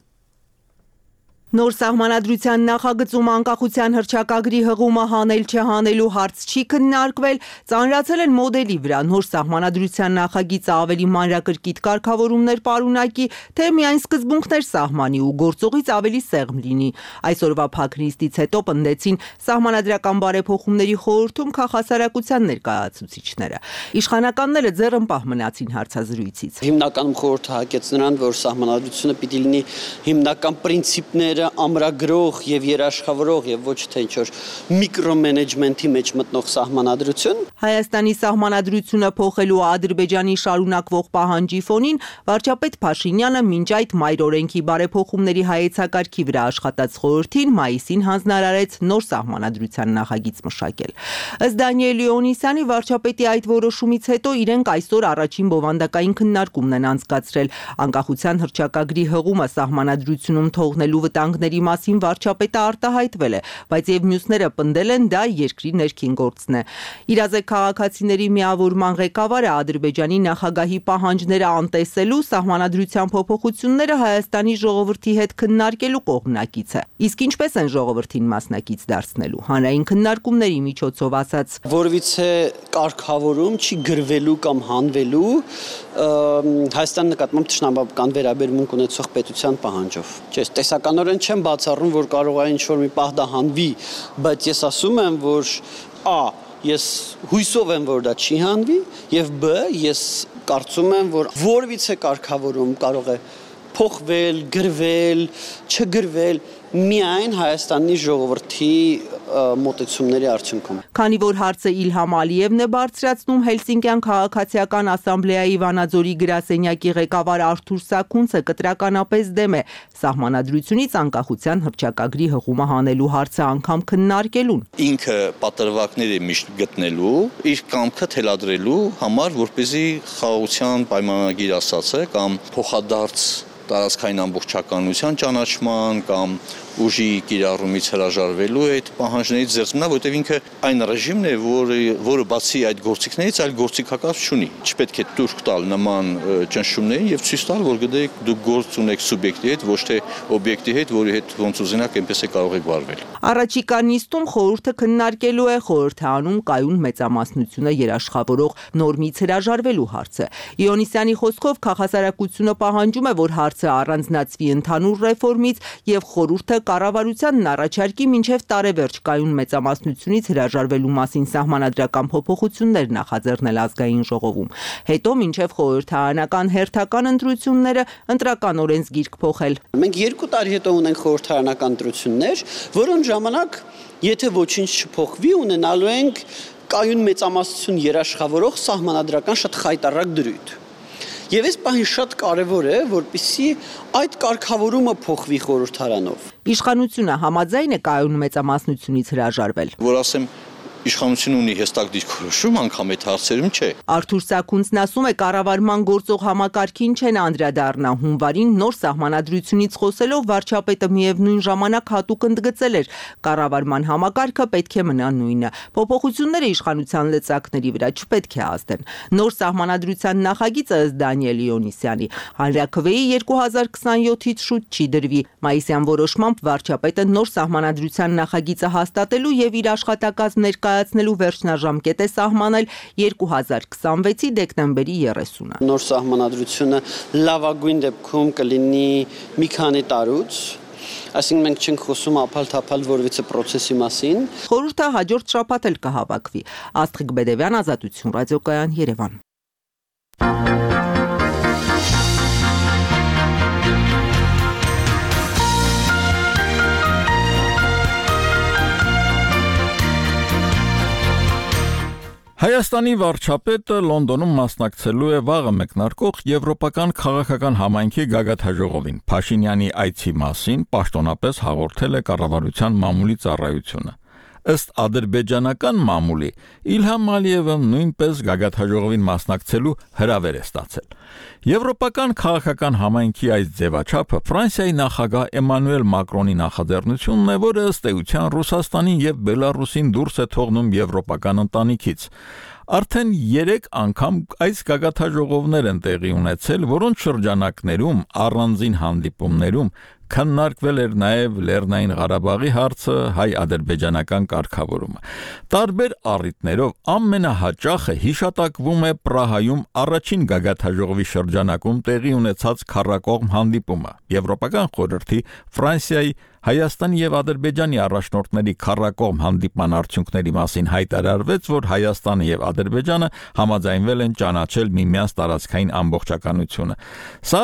Նոր սահմանադրության նախագծում անկախության հռչակագրի հղումը հանել չհանելու հարց չի քննարկվել, ծանրացել են մոդելի վրա նոր սահմանադրության նախագիծը ավելի մանրակրկիտ կարգավորումներ պարունակի, թե միայն սկզբունքներ սահմանի ու գործողից ավելի սեղմ լինի։ Այսօրվա փակ նիստից հետո պնդեցին սահմանադրական բարեփոխումների խորհրդում քաղաքասարակության ներկայացուցիչները։ Իշխանականները ձեռնպահ մնացին հարցազրույցից։ Հիմնականում խորհուրդը հակեց նրան, որ սահմանադրությունը պիտի լինի հիմնական պրինցիպներ ամրագրող եւ երաշխավորող եւ ոչ թե ինչ-որ միկրոմենեջմենթի մեջ մտնող սահմանադրություն։ Հայաստանի սահմանադրությունը փոխելու Ադրբեջանի շարունակվող պահանջի ֆոնին վարչապետ Փաշինյանը մինչ այդ մայր օրենքի բարեփոխումների հայեցակարգի վրա աշխատած խորհրդին մայիսին հանձնարարեց նոր սահմանադրության նախագիծ մշակել։ Ըստ Դանիել Լեոնիսյանի վարչապետի այդ որոշումից հետո իրենք այսօր առաջին բովանդակային քննարկումն են անցկացրել։ Անկախության հռչակագրի հղումը սահմանադրությունում թողնելու վտանգների մասին վարչապետը արտահայտվել է, բայց եւ մյուսները պնդել են դա երկրի ներքին գործն է։ Իրազեկ քաղաքացիների միավորման ղեկավարը Ադրբեջանի նախագահի պահանջները անտեսելու սահմանադրության փոփոխությունները Հայաստանի ժողովրդի հետ քննարկելու կողմնակից է։ Իսկ ինչպես են ժողովրդին մասնակից դարձնելու։ Հանրային քննարկումների միջոցով ասած, որովիցե կարգավորում չի գրվելու կամ հանվելու Հայաստանի նկատմամբ թշնամական վերաբերմունք ունեցող պետության պահանջով։ Չէ, տեսականորեն չեմ բացառում, որ կարող է ինչ-որ մի պահ դա հանվի, բայց ես ասում եմ, որ ես հույսով եմ, որ դա չի հանվի, եւ բ ես կարծում եմ, որ որևիցե կարգավորում կարող է փոխվել, գրվել, չգրվել միայն Հայաստանի ժողովրդի մոտեցումների արդյունքում։ Քանի որ հարցը Իլհամ Ալիևն է բարձրացնում, Հելսինկյան քաղաքացիական ասամբլեայի Վանաձորի գրասենյակի ղեկավար Արթուր Սաքունցը կտրականապես դեմ է սահմանադրությունից անկախության հռչակագրի հղումը հանելու հարցը անգամ քննարկելուն։ Ինքը պատրվակներ է միշտ գտնելու, իր կամքը թելադրելու համար, որպեսզի խաղաղության պայմանագիր ասած է կամ փոխադարձ տարածքային ամբողջականության ճանաչման կամ ուժի կիրառումից հրաժարվելու այդ պահանջներից զերծ մնա, որտեղ ինքը այն ռեժիմն է, որը բացի այդ գործիքներից այլ գործիքակարգ չունի։ Չպետք է տուրք տալ նման ճնշումներին եւ ցույց տալ, որ գիտեք դուք գործ ունեք սուբյեկտի հետ, ոչ թե օբյեկտի հետ, որի հետ ոնց ուզենաք այնպես է կարող եք վարվել։ Առաջիկա նիստում խորհուրդը քննարկելու է խորհրդանում կայուն մեծամասնությունը երաշխավորող նորմից հրաժարվելու հարցը։ Իոնիսյանի խոսքով քաղաքասարակությունը պահանջում է, որ հարցը առանձնացվի ընդհանուր ռեֆորմից եւ խորհուրդը կառավարությանն առաջարկի մինչև տարեվերջ կայուն մեծամասնությունից հրաժարվելու մասին սահմանադրական փոփոխություններ նախաձեռնել ազգային ժողովում։ Հետո մինչև խորհրդարանական հերթական ընտրությունները ընտրական օրենսգիրք փոխել։ Մենք 2 տարի հետո ունենք խորհրդարանական ընտրություններ, որոնց ժամանակ եթե ոչինչ չփոխվի, ունենալու ենք կայուն մեծամասնություն երաշխավորող սահմանադրական շատ խայտառակ դրույթ։ Եվ այս պահին շատ կարևոր է, որպեսզի այդ կարգավորումը փոխվի խորհրդարանով։ Իշխանությունը համաձայն է կայուն մեծամասնությունից հրաժարվել։ Որ ասեմ իշխանությունը ունի հստակ դիրքորոշում, անգամ այդ հարցերում չէ։ Արթուր Սաքունցն ասում է, կառավարման գործող համակարգին չեն անդրադառնա։ Հունվարին նոր սահմանադրությունից խոսելով վարչապետը միևնույն ժամանակ հատուկ ընդգծել էր, կառավարման համակարգը պետք է մնա նույնը։ Փոփոխությունները իշխանության լծակների վրա չպետք է ազդեն։ Նոր սահմանադրության նախագիծը ըստ Դանիել Իոնիսյանի հանրաքվեի 2027-ից շուտ չի դրվի։ Մայիսյան որոշմամբ վարչապետը նոր սահմանադրության նախագիծը հաստատելու եւ իր աշխատակազմ ներկայացնելու վերջնաժամկետ է սահմանել 2026-ի դեկտեմբերի 30-ը։ Նոր սահմանադրությունը լավագույն դեպքում կլինի մի քանի տարուց, այսինքն մենք չենք խոսում ափալ-թափալ որևիցե process-ի մասին։ Խորհուրդը հաջորդ շաբաթ էլ կհավաքվի։ Աստղիկ Բեդևյան, Ազատություն, Ռադիոկայան, Երևան։ Հայաստանի վարչապետը Լոնդոնում մասնակցելու է վաղը մեկնարկող Եվրոպական քաղաքական համայնքի գագաթաժողովին։ Փաշինյանի այցի մասին պաշտոնապես հաղորդել է կառավարության մամուլի ծառայությունը։ Ըստ ադրբեջանական մամուլի Իլհամ Ալիևը նույնպես գագաթաժողովին մասնակցելու հրավեր է ստացել։ Եվրոպական քաղաքական համայնքի այս ձևաչափը Ֆրանսիայի նախագահ Էմանուել Մակրոնի նախաձեռնությունն է, որը ըստ էության Ռուսաստանին եւ Բելարուսին դուրս է թողնում եվրոպական ընտանիքից։ Արդեն 3 անգամ այս գագաթաժողովներ են տեղի ունեցել, որոնց շրջանակներում առանձին հանդիպումներում քննարկվել էր նաև Լեռնային Ղարաբաղի հարցը, հայ-ադրբեջանական կարգավորումը։ Տարբեր առիթներով ամենահաճախը հիշատակվում է Պրահայում առաջին գագաթաժողովի շրջանակում տեղի ունեցած քառակողմ հանդիպումը։ Եվրոպական խորհրդի, Ֆրանսիայի, Հայաստանի եւ Ադրբեջանի առաջնորդների քառակողմ հանդիպման արդյունքների մասին հայտարարվեց, որ Հայաստանը եւ Ադրբեջանը համաձայնվել են ճանաչել միմյանց տարածքային ամբողջականությունը։ Սա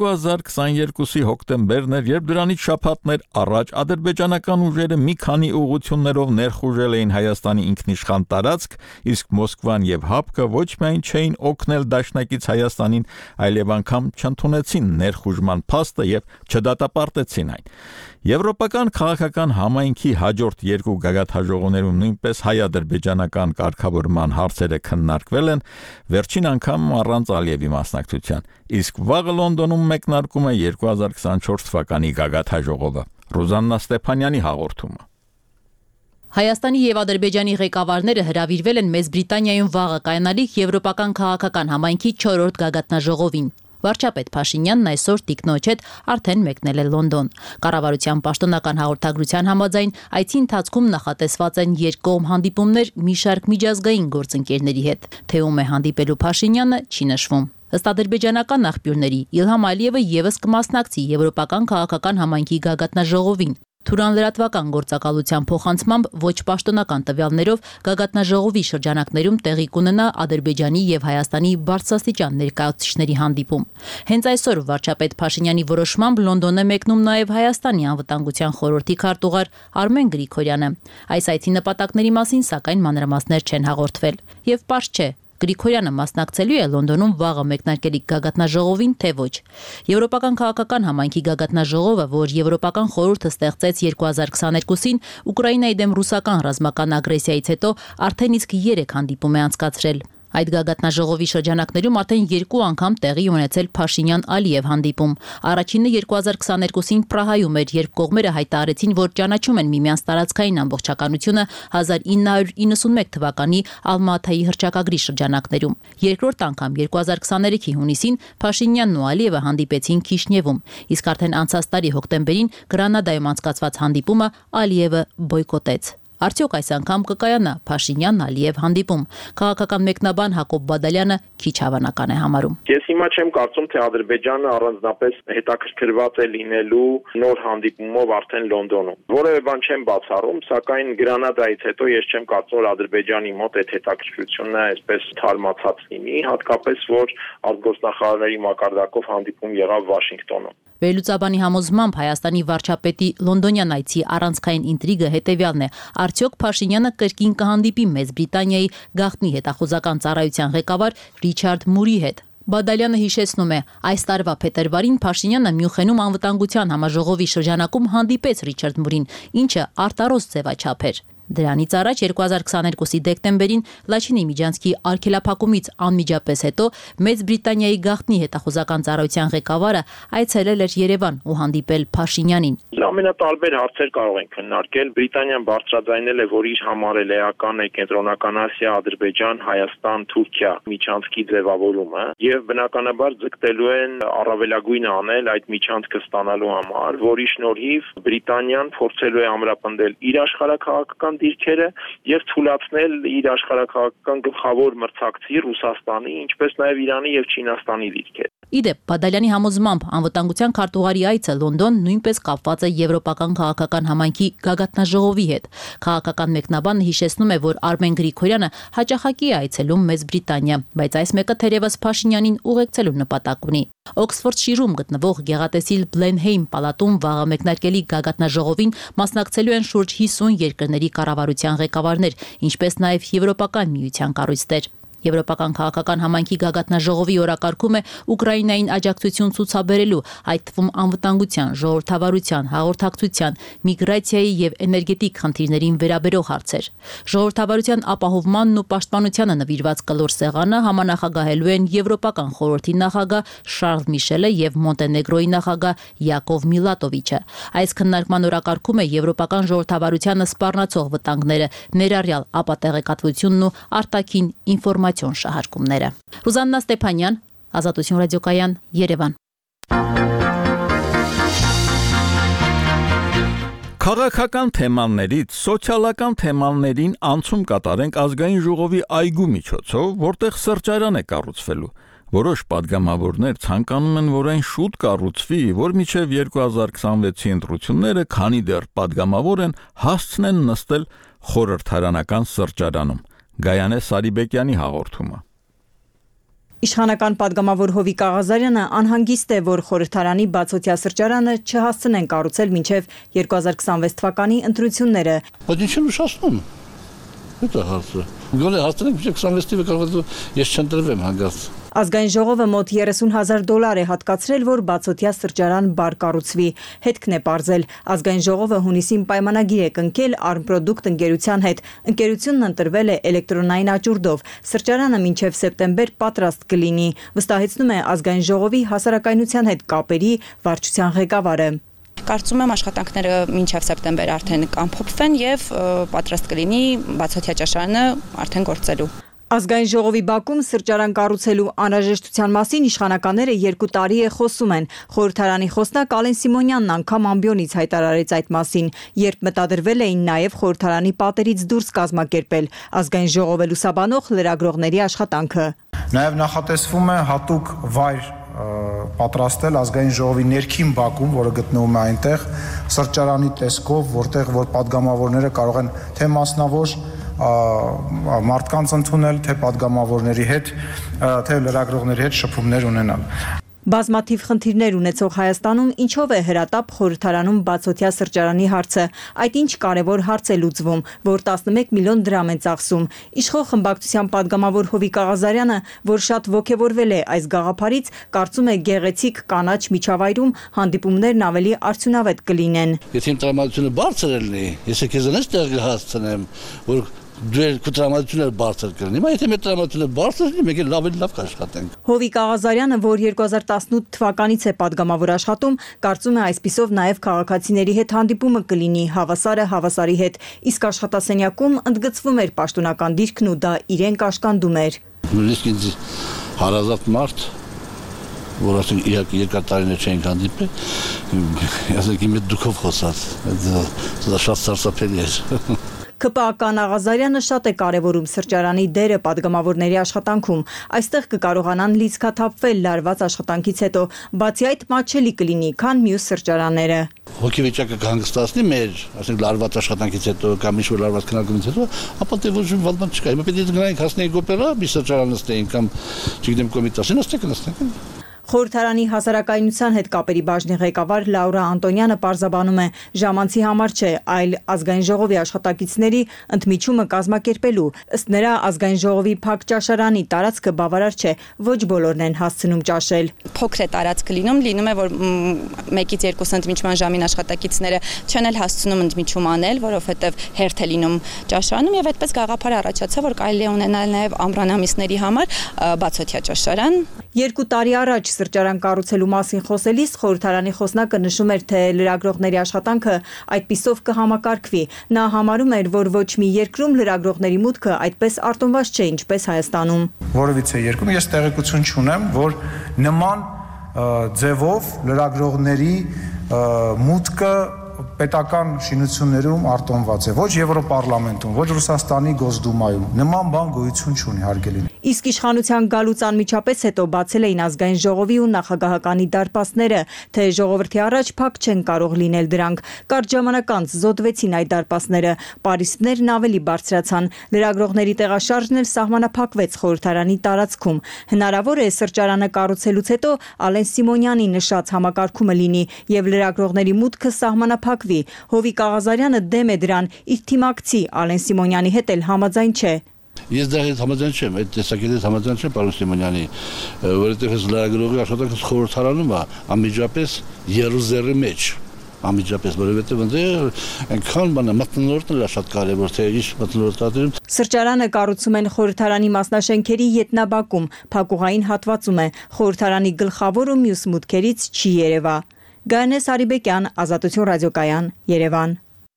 2022-ի հոկտեմբերն էր, երբ դրանից շաբաթներ առաջ ադրբեջանական ուժերը մի քանի ուղղություններով ներխուժել էին Հայաստանի ինքնիշխան տարածք, իսկ Մոսկվան եւ ՀԱՊԿ ոչ միայն չէին օգնել դաշնակից Հայաստանին, այլև անգամ չընդունեցին ներխուժման փաստը եւ չդատապարտեցին այն։ Եվրոպական քաղաքական համայնքի հաջորդ 2 գագաթաժողովներում նույնպես հայ-ադրբեջանական կարգավորման հարցերը քննարկվել են, վերջին անգամ առանց Ալիևի մասնակցության, իսկ վաղը Լոնդոնում մեկնարկում է 2024 թվականի գագաթաժողովը։ Ռուզաննա Ստեփանյանի հաղորդումը։ Հայաստանի եւ Ադրբեջանի ղեկավարները հրավիրվել են Մեծ Բրիտանիայում վաղը կայանալիք Եվրոպական քաղաքական համայնքի 4-րդ գագաթնաժողովին։ Վարչապետ Փաշինյանն այսօր տիկնոջ հետ արդեն մեկնել է Լոնդոն։ Կառավարության պաշտոնական հաղորդագրության համաձայն այցի ընթացքում նախատեսված են երկկողմ հանդիպումներ մի շարք միջազգային գործընկերների հետ։ Թե ում է հանդիպելու Փաշինյանը չի նշվում։ Ըստ ադրբեջանական աղբյուրների Իլհամ Ալիևը եւս կմասնակցի Եվրոպական քաղաքական համայնքի գագաթնաժողովին։ Թուրան լրատվական գործակալության փոխանցմամբ ոչ պաշտոնական տվյալներով գագաթնաժողովի շրջանակներում տեղի կունենա Ադրբեջանի եւ Հայաստանի բարձրաստիճան ներկայացուցիչների հանդիպում։ Հենց այսօր վարչապետ Փաշինյանի որոշմամբ Լոնդոն է մեկնում նաեւ Հայաստանի անվտանգության խորհրդի քարտուղար Արմեն Գրիգորյանը։ Այս այցի նպատակների մասին սակայն մանրամասներ չեն հաղորդվել։ Եվ պարզ չէ, Գրիգորյանը մասնակցելու է Լոնդոնում վաղը մեկնարկելիք գագաթնաժողովին, թե ոչ։ Եվրոպական քաղաքական համայնքի գագաթնաժողովը, որ Եվրոպական խորհուրդը ստեղծեց 2022-ին Ուկրաինայի դեմ ռուսական ռազմական ագրեսիայից հետո, արդեն իսկ 3 հանդիպում է անցկացրել։ Այդ գագաթնաժողովի շրջանակներում արդեն 2 անգամ տեղի ունեցել Փաշինյան-Ալիև հանդիպում։ Առաջինը 2022-ին Պրահայում էր, երբ կողմերը հայտարարեցին, որ ճանաչում են միմյանց տարածքային ամբողջականությունը 1991 թվականի Ալմա-Աթայի հռչակագրի շրջանակներում։ Երկրորդ անգամ 2023-ի հունիսին Փաշինյանն ու Ալիևը հանդիպեցին Քիշնևում, իսկ արդեն անցած տարի հոկտեմբերին Գրանադայում անցկացված հանդիպումը Ալիևը բոյկոտեց։ Արդյոք այս անգամ կկայանա Փաշինյան-Ալիև հանդիպում։ Քաղաքական մեկնաբան Հակոբ Բադալյանը քիչ հավանական է համարում։ Ես հիմա չեմ կարծում, թե Ադրբեջանը առանձնապես հետաքրքրված է լինելու նոր հանդիպումով արդեն Լոնդոնում։ Որևէ բան չեմ բացառում, սակայն Գրանադայից հետո ես չեմ կարծում, որ Ադրբեջանի մոտ այդ հետաքրքրությունը այսպես թարմացած լինի, հատկապես որ արտգործնախարարների մակարդակով հանդիպում եղավ Վաշինգտոնում։ Վերլուծաբանի համոզմամբ Հայաստանի վարչապետի լոնդոնյան այցի առանցքային ինտրիգը հետևյալն է. արդյոք Փաշինյանը կրկին կհանդիպի Մեծ Բրիտանիայի գաղտնի հետախուզական ծառայության ղեկավար Ռիչարդ Մուրի հետ։ Բադալյանը հիշեցնում է, այս տարվա փետրվարին Փաշինյանը Մյունխենում անվտանգության համաժողովի շրջանակում հանդիպեց Ռիչարդ Մուրին, ինչը արտարոց ձևաչափ էր։ Դրանից առաջ 2022-ի դեկտեմբերին Լաչինի Միջանցքի արգելափակումից անմիջապես հետո Մեծ Բրիտանիայի գաղտնի հետախուզական ծառայության ղեկավարը այցելել էր Երևան ու հանդիպել Փաշինյանին։ Ամենատարբեր հարցեր կարող են քննարկել։ Բրիտանիան բարձրաձայնել է, որ իր համար էլ էական է Կենտրոնական Ասիա, Ադրբեջան, Հայաստան, Թուրքիա միջանցքի ձևավորումը եւ բնականաբար ձգտելու են առավելագույնը անել այդ միջանցքը ստանալու համար, որի շնորհիվ Բրիտանիան փորձելու է ամրապնդել իր աշխարհաքաղաքական դիրքերը եւ թույլատրել իր աշխարհաքաղաքական գլխավոր մրցակցի Ռուսաստանի, ինչպես նաեւ Իրանի եւ Չինաստանի դիրքերը։ Իդեպ Բադալյանի համոզմամբ անվտանգության քարտուղարի այցը Լոնդոն նույնպես կապված է եվրոպական քաղաքական համայնքի գագաթնաժողովի հետ։ Քաղաքական մեկնաբանը հիշեցնում է, որ Արմեն Գրիգորյանը հաճախակի է այցելում Մեծ Բրիտանիա, բայց այս մեկը թերևս Փաշինյանին ուղեկցելու նպատակ ունի։ Օքսֆորդշիրում գտնվող գեղատեսիլ Բլենհեյմ պալատում վաղը մեկնարկելի գագաթնաժողովին մասնակցելու են շուրջ 50 երկրների կառավարության ղեկավարներ, ինչպես նաև Եվրոպական միության կառույցներ։ Եվրոպական քաղաքական համայնքի գագաթնաժողովի օրակարգում է Ուկրաինային աջակցություն ցուցաբերելու, այդ թվում անվտանգության, ժողովրդավարության, հաղորդակցության, միգրացիայի եւ էներգետիկ խնդիրներին վերաբերող հարցեր։ Ժողովրդավարության ապահովմանն ու պաշտպանությանը նվիրված կլոր սեղանը համանախագահելու են Եվրոպական խորհրդի նախագահ Շարլ Միշելը եւ Մոնտենեգրոյի նախագահ Յակով Միլատովիչը։ Այս քննարկման օրակարգում է եվրոպական ժողովրդավարությանը սպառնացող վտանգները, ներառյալ ապատեղեկատվությունն ու արտաքին ինֆորմացիոն շահարկումները։ Ռուզաննա Ստեփանյան, Ազատություն ռադիոկայան, Երևան։ Քաղաքական թեմաներից սոցիալական թեմաներին անցում կատարենք ազգային ժողովի այգու միջոցով, որտեղ սրճարան է կառուցվելու։ Որոշ падգամավորներ ցանկանում են, որ այն շուտ կառուցվի, որ մինչև 2026-ի ընտրությունները, քանի դեռ падգամավոր են, հասցնեն նստել խորհրդարանական սրճարանում։ Գայանե Սարիբեկյանի հաղորդումը։ Իշխանական падգամավոր Հովիկ Աղազարյանը անհանգիստ է, որ խորհրդարանի բացօթյա սրճարանը չհասցնեն կառուցել մինչև 2026 թվականի ընտրությունները։ Բայց ինչ են ուշացնում։ Դա հարցը։ Գոնե հասցնենք մինչև 26-ը կարող ես չընտրվեմ հանգած։ Ազգային ժողովը մոտ $30,000 է հատկացրել, որ բացօթյա սրճարան բար կառուցվի։ Հետքն է պարզել։ Ազգային ժողովը հունիսին պայմանագիր է կնքել Արմպրոդուկտ ընկերության հետ։ Ընկերությունն ընտրվել է էլեկտրոնային աճուրդով։ Սրճարանը մինչև սեպտեմբեր պատրաստ կլինի, վստահեցնում է ազգային ժողովի հասարակայնության հետ կապերի վարչության ղեկավարը։ Կարծում եմ աշխատանքները մինչև սեպտեմբեր արդեն կամփոփվեն եւ պատրաստ կլինի բացօթյա ճաշարանը արդեն գործելու։ Ազգային ժողովի բակում սրճարան կառուցելու անհրաժեշտության մասին իշխանականները 2 տարի է խոսում են։ Խորհրդարանի խոսնակ Ալեն Սիմոնյանն անգամ ամբիոնից հայտարարեց այդ մասին, երբ մտադրվել էին նաև խորհրդարանի պատերից դուրս կազմակերպել ազգային ժողովը լուսաբանող լրագրողների աշխատանքը։ Նաև նախատեսվում է հատուկ վայր պատրաստել ազգային ժողովի ներքին բակում, որը գտնվում է այնտեղ, սրճարանի տեսքով, որտեղ որ падգամավորները կարող են թե մասնավոր մարդկանց ընդունել, թե падգամավորների հետ, թե լրագրողների հետ շփումներ ունենալ։ Բազմաթիվ խնդիրներ ունեցող Հայաստանում ինչով է հրատապ խորհրդարանում բացօթյա սրճարանի հարցը։ Այդ ինչ կարևոր հարց է լուծվում, որ 11 միլիոն դրամ են ծախսում։ Իշխող խմբակցության падգամավոր Հովիկ Աղազարյանը, որ շատ ոգևորվել է այս գաղափարից, կարծում է գեղեցիկ կանաչ միջավայրում հանդիպումներն ավելի արդյունավետ կլինեն։ Եթե իմ տրամադրությունը բարձր լինի, ես քեզ այնպես տեղ կհասցնեմ, որ դու տրամադրությունը բարձր կրնի, բայց եթե մեր տրամադրությունը բարձր լինի, մենք լավ կաշխատենք։ Հովիկ Աղազարյանը, որ 2018 թվականից է падգամավոր աշխատում, կարծում է այսպիսով նաև քաղաքացիների հետ հանդիպումը կլինի հավասարը հավասարի հետ, իսկ աշխատասենյակում ընդգծվում էր պաշտոնական դիրքն ու դա իրեն կաշկանդում էր։ Նույնիսկ ինձ հարազատ մարդ, որ ասենք երկար տարիներ չենք հանդիպել, ասենք իմ հետ դուքով խոսած, դա շատ սարսափելի էր։ ԿՊԱ-ական Աղազարյանը շատ է կարևորում սրճարանի դերը падգամավորների աշխատանքում։ Այստեղ կկարողանան լիցքաթափվել լարված աշխատանքից հետո, բացի այդ մատչելի կլինի, քան մյուս սրճարանները։ Հոգեվիճակը կհանգստացնի մեր, ասենք լարված աշխատանքից հետո կամ ինչ-որ լարված քննարկումից հետո, ապա դե ոչ մի բան չկա։ Մենք պետք է գնանք հասնենք օպերա, մի սրճարան նստենք կամ չգիտեմ կոմիտասի նստենք։ Խորհրդարանի հասարակայնության հետ կապերի բաժնի ղեկավար Լաուրա Անտոնյանը պարզաբանում է, ժամանցի համար չէ, այլ ազգային ժողովի աշխատակիցների ընդմիջումը կազմակերպելու։ Ըստ նրա, ազգային ժողովի փակ ճաշարանի տարածքը բավարար չէ, ոչ բոլորն են հասցնում ճաշել։ Փոքր է տարածքը լինում է, որ 1-ից 2 ընդմիջման ժամին աշխատակիցները չեն էլ հասցնում ընդմիջում անել, որովհետև հերթ է լինում ճաշարանում եւ այդպես գաղափար առաջացավ, որ կարելի է ունենալ նաեւ ամռանամիսների համար բացօթյա ճաշարան։ 2 տարի առաջ սրճարան կառուցելու մասին խոսելիս խորհրդարանի խոսնակը նշում էր, թե լրագրողների աշխատանքը այդպիսով կհամակարգվի։ Նա համարում էր, որ ոչ մի երկրում լրագրողների մուտքը այդպես արտոնված չէ, ինչպես Հայաստանում։ Որևիցե երկրում ես տեղեկություն չունեմ, որ նման ձևով լրագրողների մուտքը պետական շինություններում արտոնված է, ոչ Եվրոպարլամենտում, ոչ Ռուսաստանի Գոսդումայում, նման բան գոյություն չունի, հարգելի։ Իսկ իշխանության գալուց անմիջապես հետո բացել էին ազգային ժողովի ու նախագահականի դարպասները, թե ժողովրդի առաջ փակ չեն կարող լինել դրանք։ Կարճ ժամանակ անց զոդվեցին այդ դարպասները, պարիսպներն ավելի բարձրացան, լրագրողների տեղաշարժն էլ սահմանափակվեց խորհրդարանի տարածքում։ Հնարավոր է սրճարանը կառուցելուց հետո Ալեն Սիմոնյանի նշած համակարգումը լինի եւ լրագրողների մուտքը սահմանափակվի։ Հովիկ Աղազարյանը դեմ է դրան, իր թիմակցի Ալեն Սիմոնյանի հետ էլ համաձայն չէ։ Ես դա հետ համաձայն չեմ, այդ տեսակետից համաձայն չեմ պարոն Սիմոնյանի, որովհետև այս լրագրողի աշխատանքը խորհրդարանում է անմիջապես Երուսաղեմի մեջ, անմիջապես, որովհետև այնքան բան է, մթնոլորտն էլ շատ կարևոր, թե ինչ մթնոլորտատերում։ Սրճարանը կառուցում են խորհրդարանի մասնաշենքերի յետնաբակում, փակուղային հատվածում է, խորհրդարանի գլխավոր ու մյուս մուտքերից չի երևա։ Գայանե Սարիբեկյան, Ազատություն ռադիոկայան, Երևան։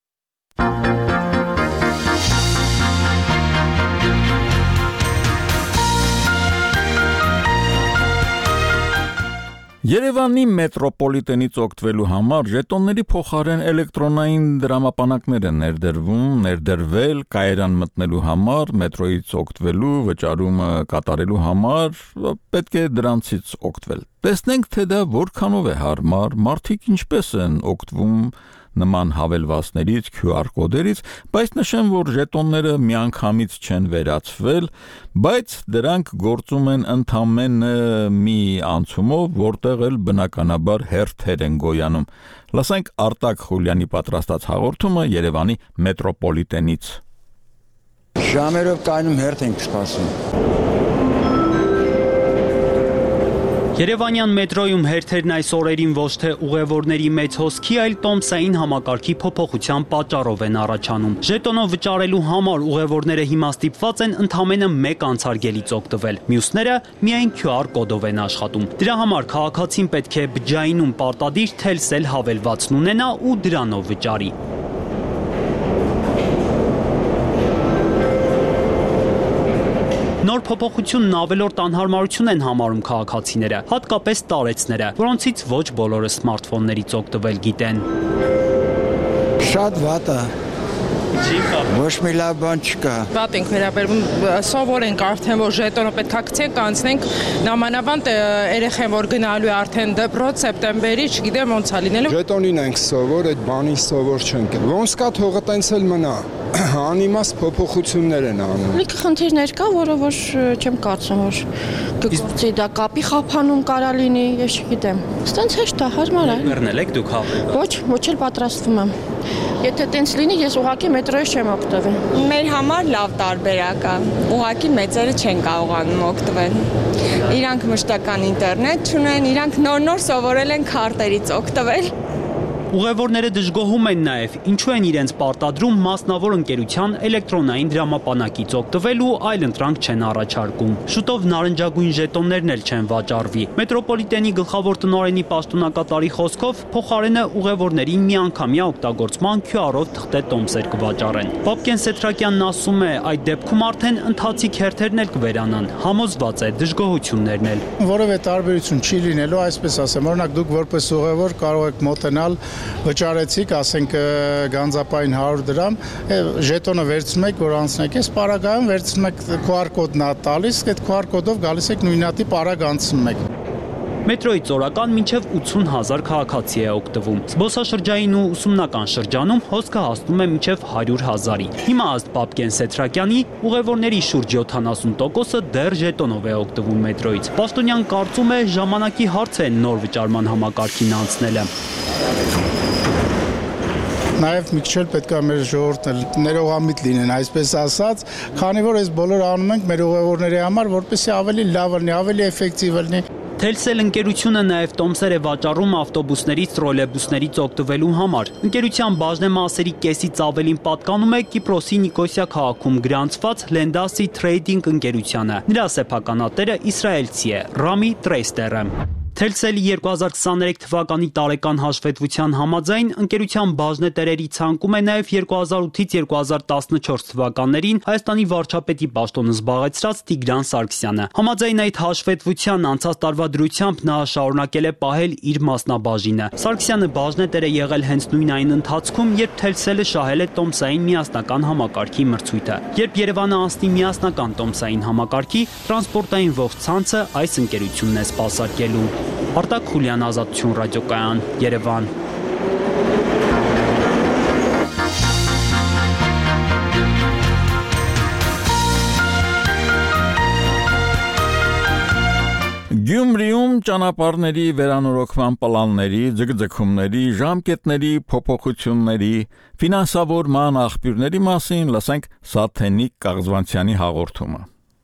Երևանի մետրոպոլիտենից օգտվելու համար ժետոնների փոխարեն էլեկտրոնային դրամապանակներ են ներդրվել կայարան մտնելու համար, մետրոյից օգտվելու, վճարումը կատարելու համար պետք է դրանցից օգտվել։ Տեսնենք, թե դա որքանով է հարմար, մարդիկ ինչպես են օգտվում նման հավելվածներից, QR կոդերից, բայց նշեմ, որ ժետոնները միանգամից չեն վերացվել, բայց դրանք գործում են ընդամենը մի անցումով, որտեղ էլ բնականաբար հերթեր են գոյանում։ Լսենք Արտակ Խուլյանի պատրաստած հաղորդումը Երևանի մետրոպոլիտենից։ Ժամերով կայնում հերթ ենք սպասում։ Երևանյան մետրոյում հերթերն այս օրերին ոչ թե ուղևորների մեծ հոսքի, այլ տոմսային համակարգի փոփոխության պատճառով են առաջանում։ Ժետոնով վճարելու համար ուղևորները հիմա ստիպված են ընդամենը մեկ անցարգելից օգտվել։ Մյուսները միայն QR կոդով են աշխատում։ Դրա համար քաղաքացին պետք է բջջայինում պարտադիր թելսել հավելվածն ունենա ու դրանով վճարի։ Նոր փոփոխությունն ավելորդ անհարմարություն են համարում քաղաքացիները, հատկապես տարեցները, որոնցից ոչ բոլորը սմարթֆոններից օգտվել գիտեն։ Շատ վատ է։ Ոչ մի լավ բան չկա։ Վատ ենք վերաբերվում, սովոր ենք արդեն, որ ժետոնը պետք է գցենք, անցնենք, նամանավանդ երեխեն, որ գնալու է արդեն դպրոց սեպտեմբերի, չգիտեմ ոնց է լինելու։ Ժետոնին ենք սովոր, այդ բանին սովոր չենք։ Ոնց կա թողը տենց էլ մնա։ Անիմաստ փոփոխություններ են անում։ Լիքը խնդիրներ կա, որը որ չեմ կարծում, որ կգործի դա կապի խափանում կարա լինի, ես չգիտեմ։ Ստենց հեշտ է, հարմար է։ Մեռնել եք դուք հավը։ Ոչ էլ պատրաստվում եմ։ Եթե տենց լինի, ես ուղղակի մետրոյից չեմ օգտվել։ Մեր համար լավ տարբերակ է։ Ուղղակի մեծերը չեն կարողանում օգտվել։ Իրանք մշտական ինտերնետ չունեն, իրանք նոր սովորել են քարտերից օգտվել։ Ուղևորները դժգոհում են նաև, ինչու են իրենց պարտադրում մասնավոր ընկերության էլեկտրոնային դրամապանակից օգտվել ու այլ ընտրանք չեն առաջարկում։ Շուտով նարնջագույն ժետոններն էլ չեն վաճառվի։ Մետրոպոլիտենի գլխավոր տնօրենի պաշտոնակատարի խոսքով փոխարենը ուղևորներին միանգամյա օգտագործման QR-ով թղթե տոմսեր կվաճառեն։ Պապկեն Սեթրակյանն ասում է, այդ դեպքում արդեն ընթացիկ հերթերն էլ կվերանան, համոզված է դժգոհություններն էլ։ Որևէ տարբերություն չի լինելու, այսպես ասեմ, օրինակ դուք որպես ուղևոր կարող եք մոտենալ, վճարեցիք, ասենք գանձապային 100 դրամ, ժետոնը վերցնում եք, որ անցնեք, այս պարագայում վերցնում եք QR կոդն ա տալիս, այդ QR կոդով գալիս եք նույնատիպ պարագ անցնում եք։ Մետրոյից օրական մինչև 80,000 քաղաքացի է օգտվում։ Զբոսաշրջային ու ուսումնական շրջանում հոսքը հասնում է մինչև 100,000-ի։ Հիմա ըստ Պապկեն Սեթրակյանի ուղևորների շուրջ 70%-ը դեռ ժետոնով է օգտվում մետրոյից։ Պաշտոնյան կարծում է ժամանակի հարց է նոր վճարման համակարգին անցնելը։ Նաև մի քիչ պետք է մեր ժողովուրդն ներողամիտ լինեն, այսպես ասած, քանի որ այս բոլորը անում ենք մեր ուղևորների համար, որպեսզի ավելի լավ լինի, ավելի էֆեկտիվ լինի։ Telcel ընկերությունը նաև տոմսեր է վաճառում ավտոբուսներից, տրոլեյբուսներից օգտվելու համար։ Ընկերության բաժնեմասերի կեսից ավելին պատկանում է Կիպրոսի Նիկոսիա քաղաքում գրանցված Lendasi Trading ընկերությանը։ Նրա սեփականատերը իսրայելցի է Ռամի Տրեյստերը։ Telcel-ի 2023 թվականի տարեկան հաշվետվության համաձայն ընկերության բաժնետերերի ցանկում է նաև 2008-ից 2014 թվականներին Հայաստանի վարչապետի պաշտոնը զբաղեցրած Տիգրան Սարգսյանը։ Համաձայն այդ հաշվետվության անցած տարվա դրությամբ նա շարունակել է պահել իր մասնաբաժինը։ Սարգսյանը բաժնետեր է եղել հենց նույն այն ընթացքում, երբ Telcel-ը շահել է տոմսային միասնական համակարգի մրցույթը։ Երբ Երևանը անցնի միասնական տոմսային համակարգի, տրանսպորտային ողջ ցանցը այս ընկերությունն է սպասարկելու։ Արտակ Խուլյան, Ազատություն ռադիոկայան, Երևան։ Գյումրիում ճանապարհների վերանորոգման պլանների, ձգձգումների, ժամկետների, փոփոխությունների, ֆինանսավորման աղբյուրների մասին լսենք Սաթենիկ Կաղզվանցյանի հաղորդումը։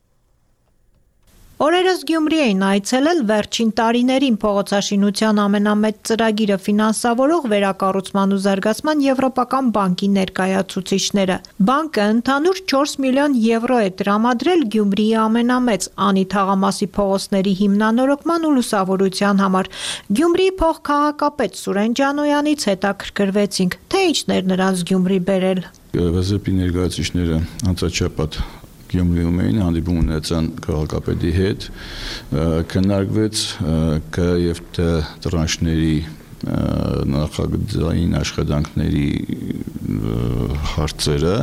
Օրերս Գյումրի էին այցելել վերջին տարիներին փողոցաշինության ամենամեծ ծրագիրը ֆինանսավորող Վերակառուցման ու զարգացման Եվրոպական բանկի ներկայացուցիչները։ Բանկը ընդհանուր 4 միլիոն եվրո է տրամադրել Գյումրիի ամենամեծ Անի թաղամասի փողոցների հիմնանորոգման ու լուսավորության համար։ Գյումրիի փոխքաղաքապետ Սուրեն Ջանոյանից հետաքրքրվեցինք, թե ինչն էր նրանց Գյումրի բերել։ ՎԶՊ ներկայացուցիչները անցաչափած Գյումրիում էին, հանդիպում ունեցան քաղաքապետի հետ, քննարկվեց Կ եւ Տ տրանշների նախագծային աշխատանքների հարցերը,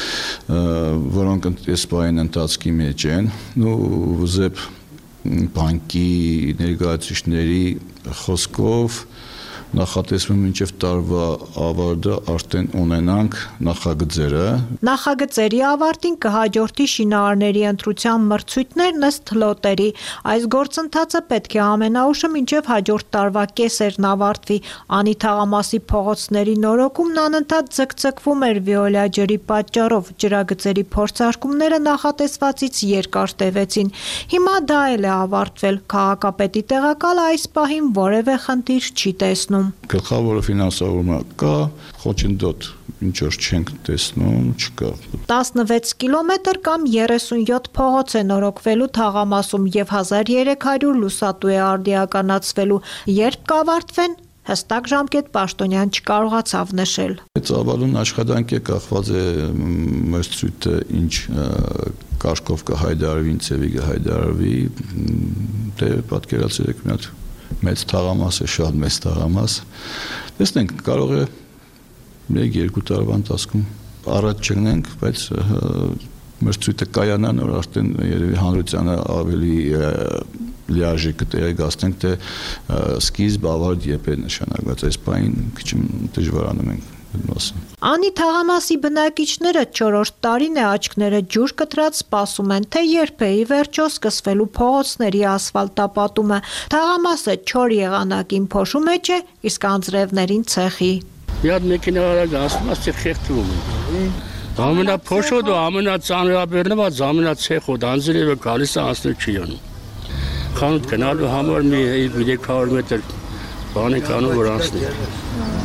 որոնք այս պահին ընթացքի մեջ են, ու ԶԵՊ բանկի ներկայացուցիչների խոսքով նախատեսվում մինչև տարվա ավարտը արդեն ունենանք նախագծերը։ Նախագծերի ավարտին կհաջորդի շինարարների ընտրության մրցույթներն ըստ լոտերի։ Այս գործընթացը պետք է ամենաուշը մինչև հաջորդ տարվա կեսերն ավարտվի։ Անի թաղամասի փողոցների նորոգումն անընդհատ ձգձգվում էր Վիոլա ջրի պատճառով։ Ջրագծերի փորձարկումները նախատեսվածից երկար տևեցին։ Հիմա դա էլ է ավարտվել։ Քաղաքապետի տեղակալը այս պահին որևէ խնդիր չի տեսնում։ Գլխավորը ֆինանսավորումը կա, խոչընդոտ ինչ որ չենք տեսնում, չկա։ 16 կիլոմետր կամ 37 փողոց է նորոգվելու թաղամասում եւ 1300 լուսատու է արդիականացվելու։ Երբ կավարտվեն, հստակ ժամկետ Պաշտոնյան չկարողացավ նշել։ Ծավալուն աշխատանքը կախված է մրցույթը ինչ կարգով կհայտարարվի, ինչ ծևի կհայտարարվի, դե պատկերացրեք մի հատ մեծ թաղամաս է, շատ մեծ թաղամաս։ Տեսնենք, կարող է 1-2 տարվա ընթացքում առաջ չգնենք, բայց մրցույթը կայանան, որ արդեն երևի հանրությանը ավելի լիարժեք կտեղեկացնենք, թե սկիզբ ավարտ երբ է նշանակված, այս բանին քիչ դժվարանում ենք։ Անի թաղամասի բնակիչները 4-րդ տարին է աչքները ջուր կտրած սպասում են, թե երբ է ի վերջո սկսվելու փողոցների ասֆալտապատումը։ Թաղամասը 4 եղանակին փոշու մեջ է, իսկ անձրևներին ցեխի։ Մի հատ մեքենա արագ ասում ասի խեղդվում է։ Ամենափոշոտը, ամենածանրաբեռնված, ամենացեխոտ անձրևը գալիս է անցնել չի անում։ Խանութ գնալու համար մի 300 մետր բան է կանում, որ անցնի։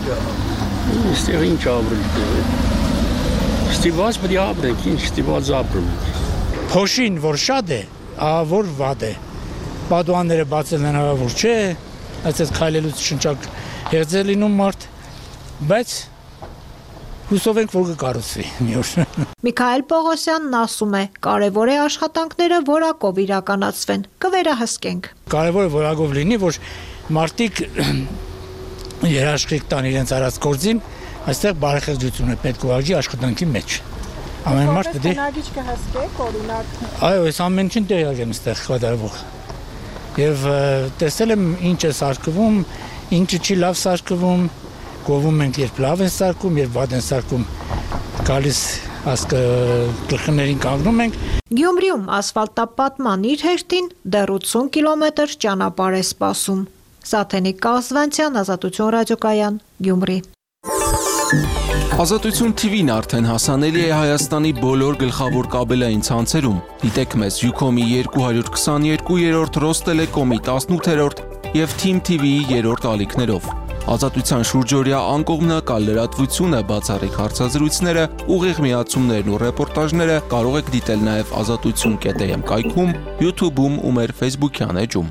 Այստեղ ինչ ապրենք։ Ստիպված պետք է ապրենք, ինչ ստիպված ապրում ենք։ Փոշին որ շատ է, որ վատ է։ Պատուհանները բացել հնարավոր չէ, այսպես քայլելուց շնչակ հերձ է լինում մարդ, բայց հուսով ենք, որ կկառուցվի մի օր։ Միքայել Պողոսյանն ասում է, կարևոր է աշխատանքները որակով իրականացվեն, կվերահսկենք։ Կարևոր է որակով լինի, որ մարդիկ երաշխիք տան իրենց արած գործին, այստեղ բարեխեղճություն է պետք ուղղակի աշխատանքի մեջ։ Ամեն մարդ պետք է հնագիչ կհսկեք, օրինակ։ Այո, այս ամեն ինչին տեղյակ եմ այստեղ կատարվող։ Եվ տեսել եմ ինչ է սարքվում, ինչը չի լավ սարքվում, գովում ենք երբ լավ են սարքում, երբ վատ են սարքում, գալիս գլխներին կանգնում ենք։ Գյումրիում ասֆալտապատման իր հերթին դեռ 80 կիլոմետր ճանապարհ է սպասում։ Սաթենիկ Կազվանցյան, Ազատություն ռադիոկայան, Գյումրի։ Ազատություն TV-ն արդեն հասանելի է Հայաստանի բոլոր գլխավոր կաբելային ցանցերում։ Դիտեք մեզ Ucom-ի 222-րդ, Ռոստելեկոմի 18-րդ և Team TV-ի 3-րդ ալիքներով։ Ազատության շուրջօրյա անկողմնակալ լրատվությունը, բացառիկ հարցազրույցները, ուղիղ միացումներն ու ռեպորտաժները կարող եք դիտել նաև azatutun.am կայքում, YouTube-ում ու մեր Facebook-յան էջում։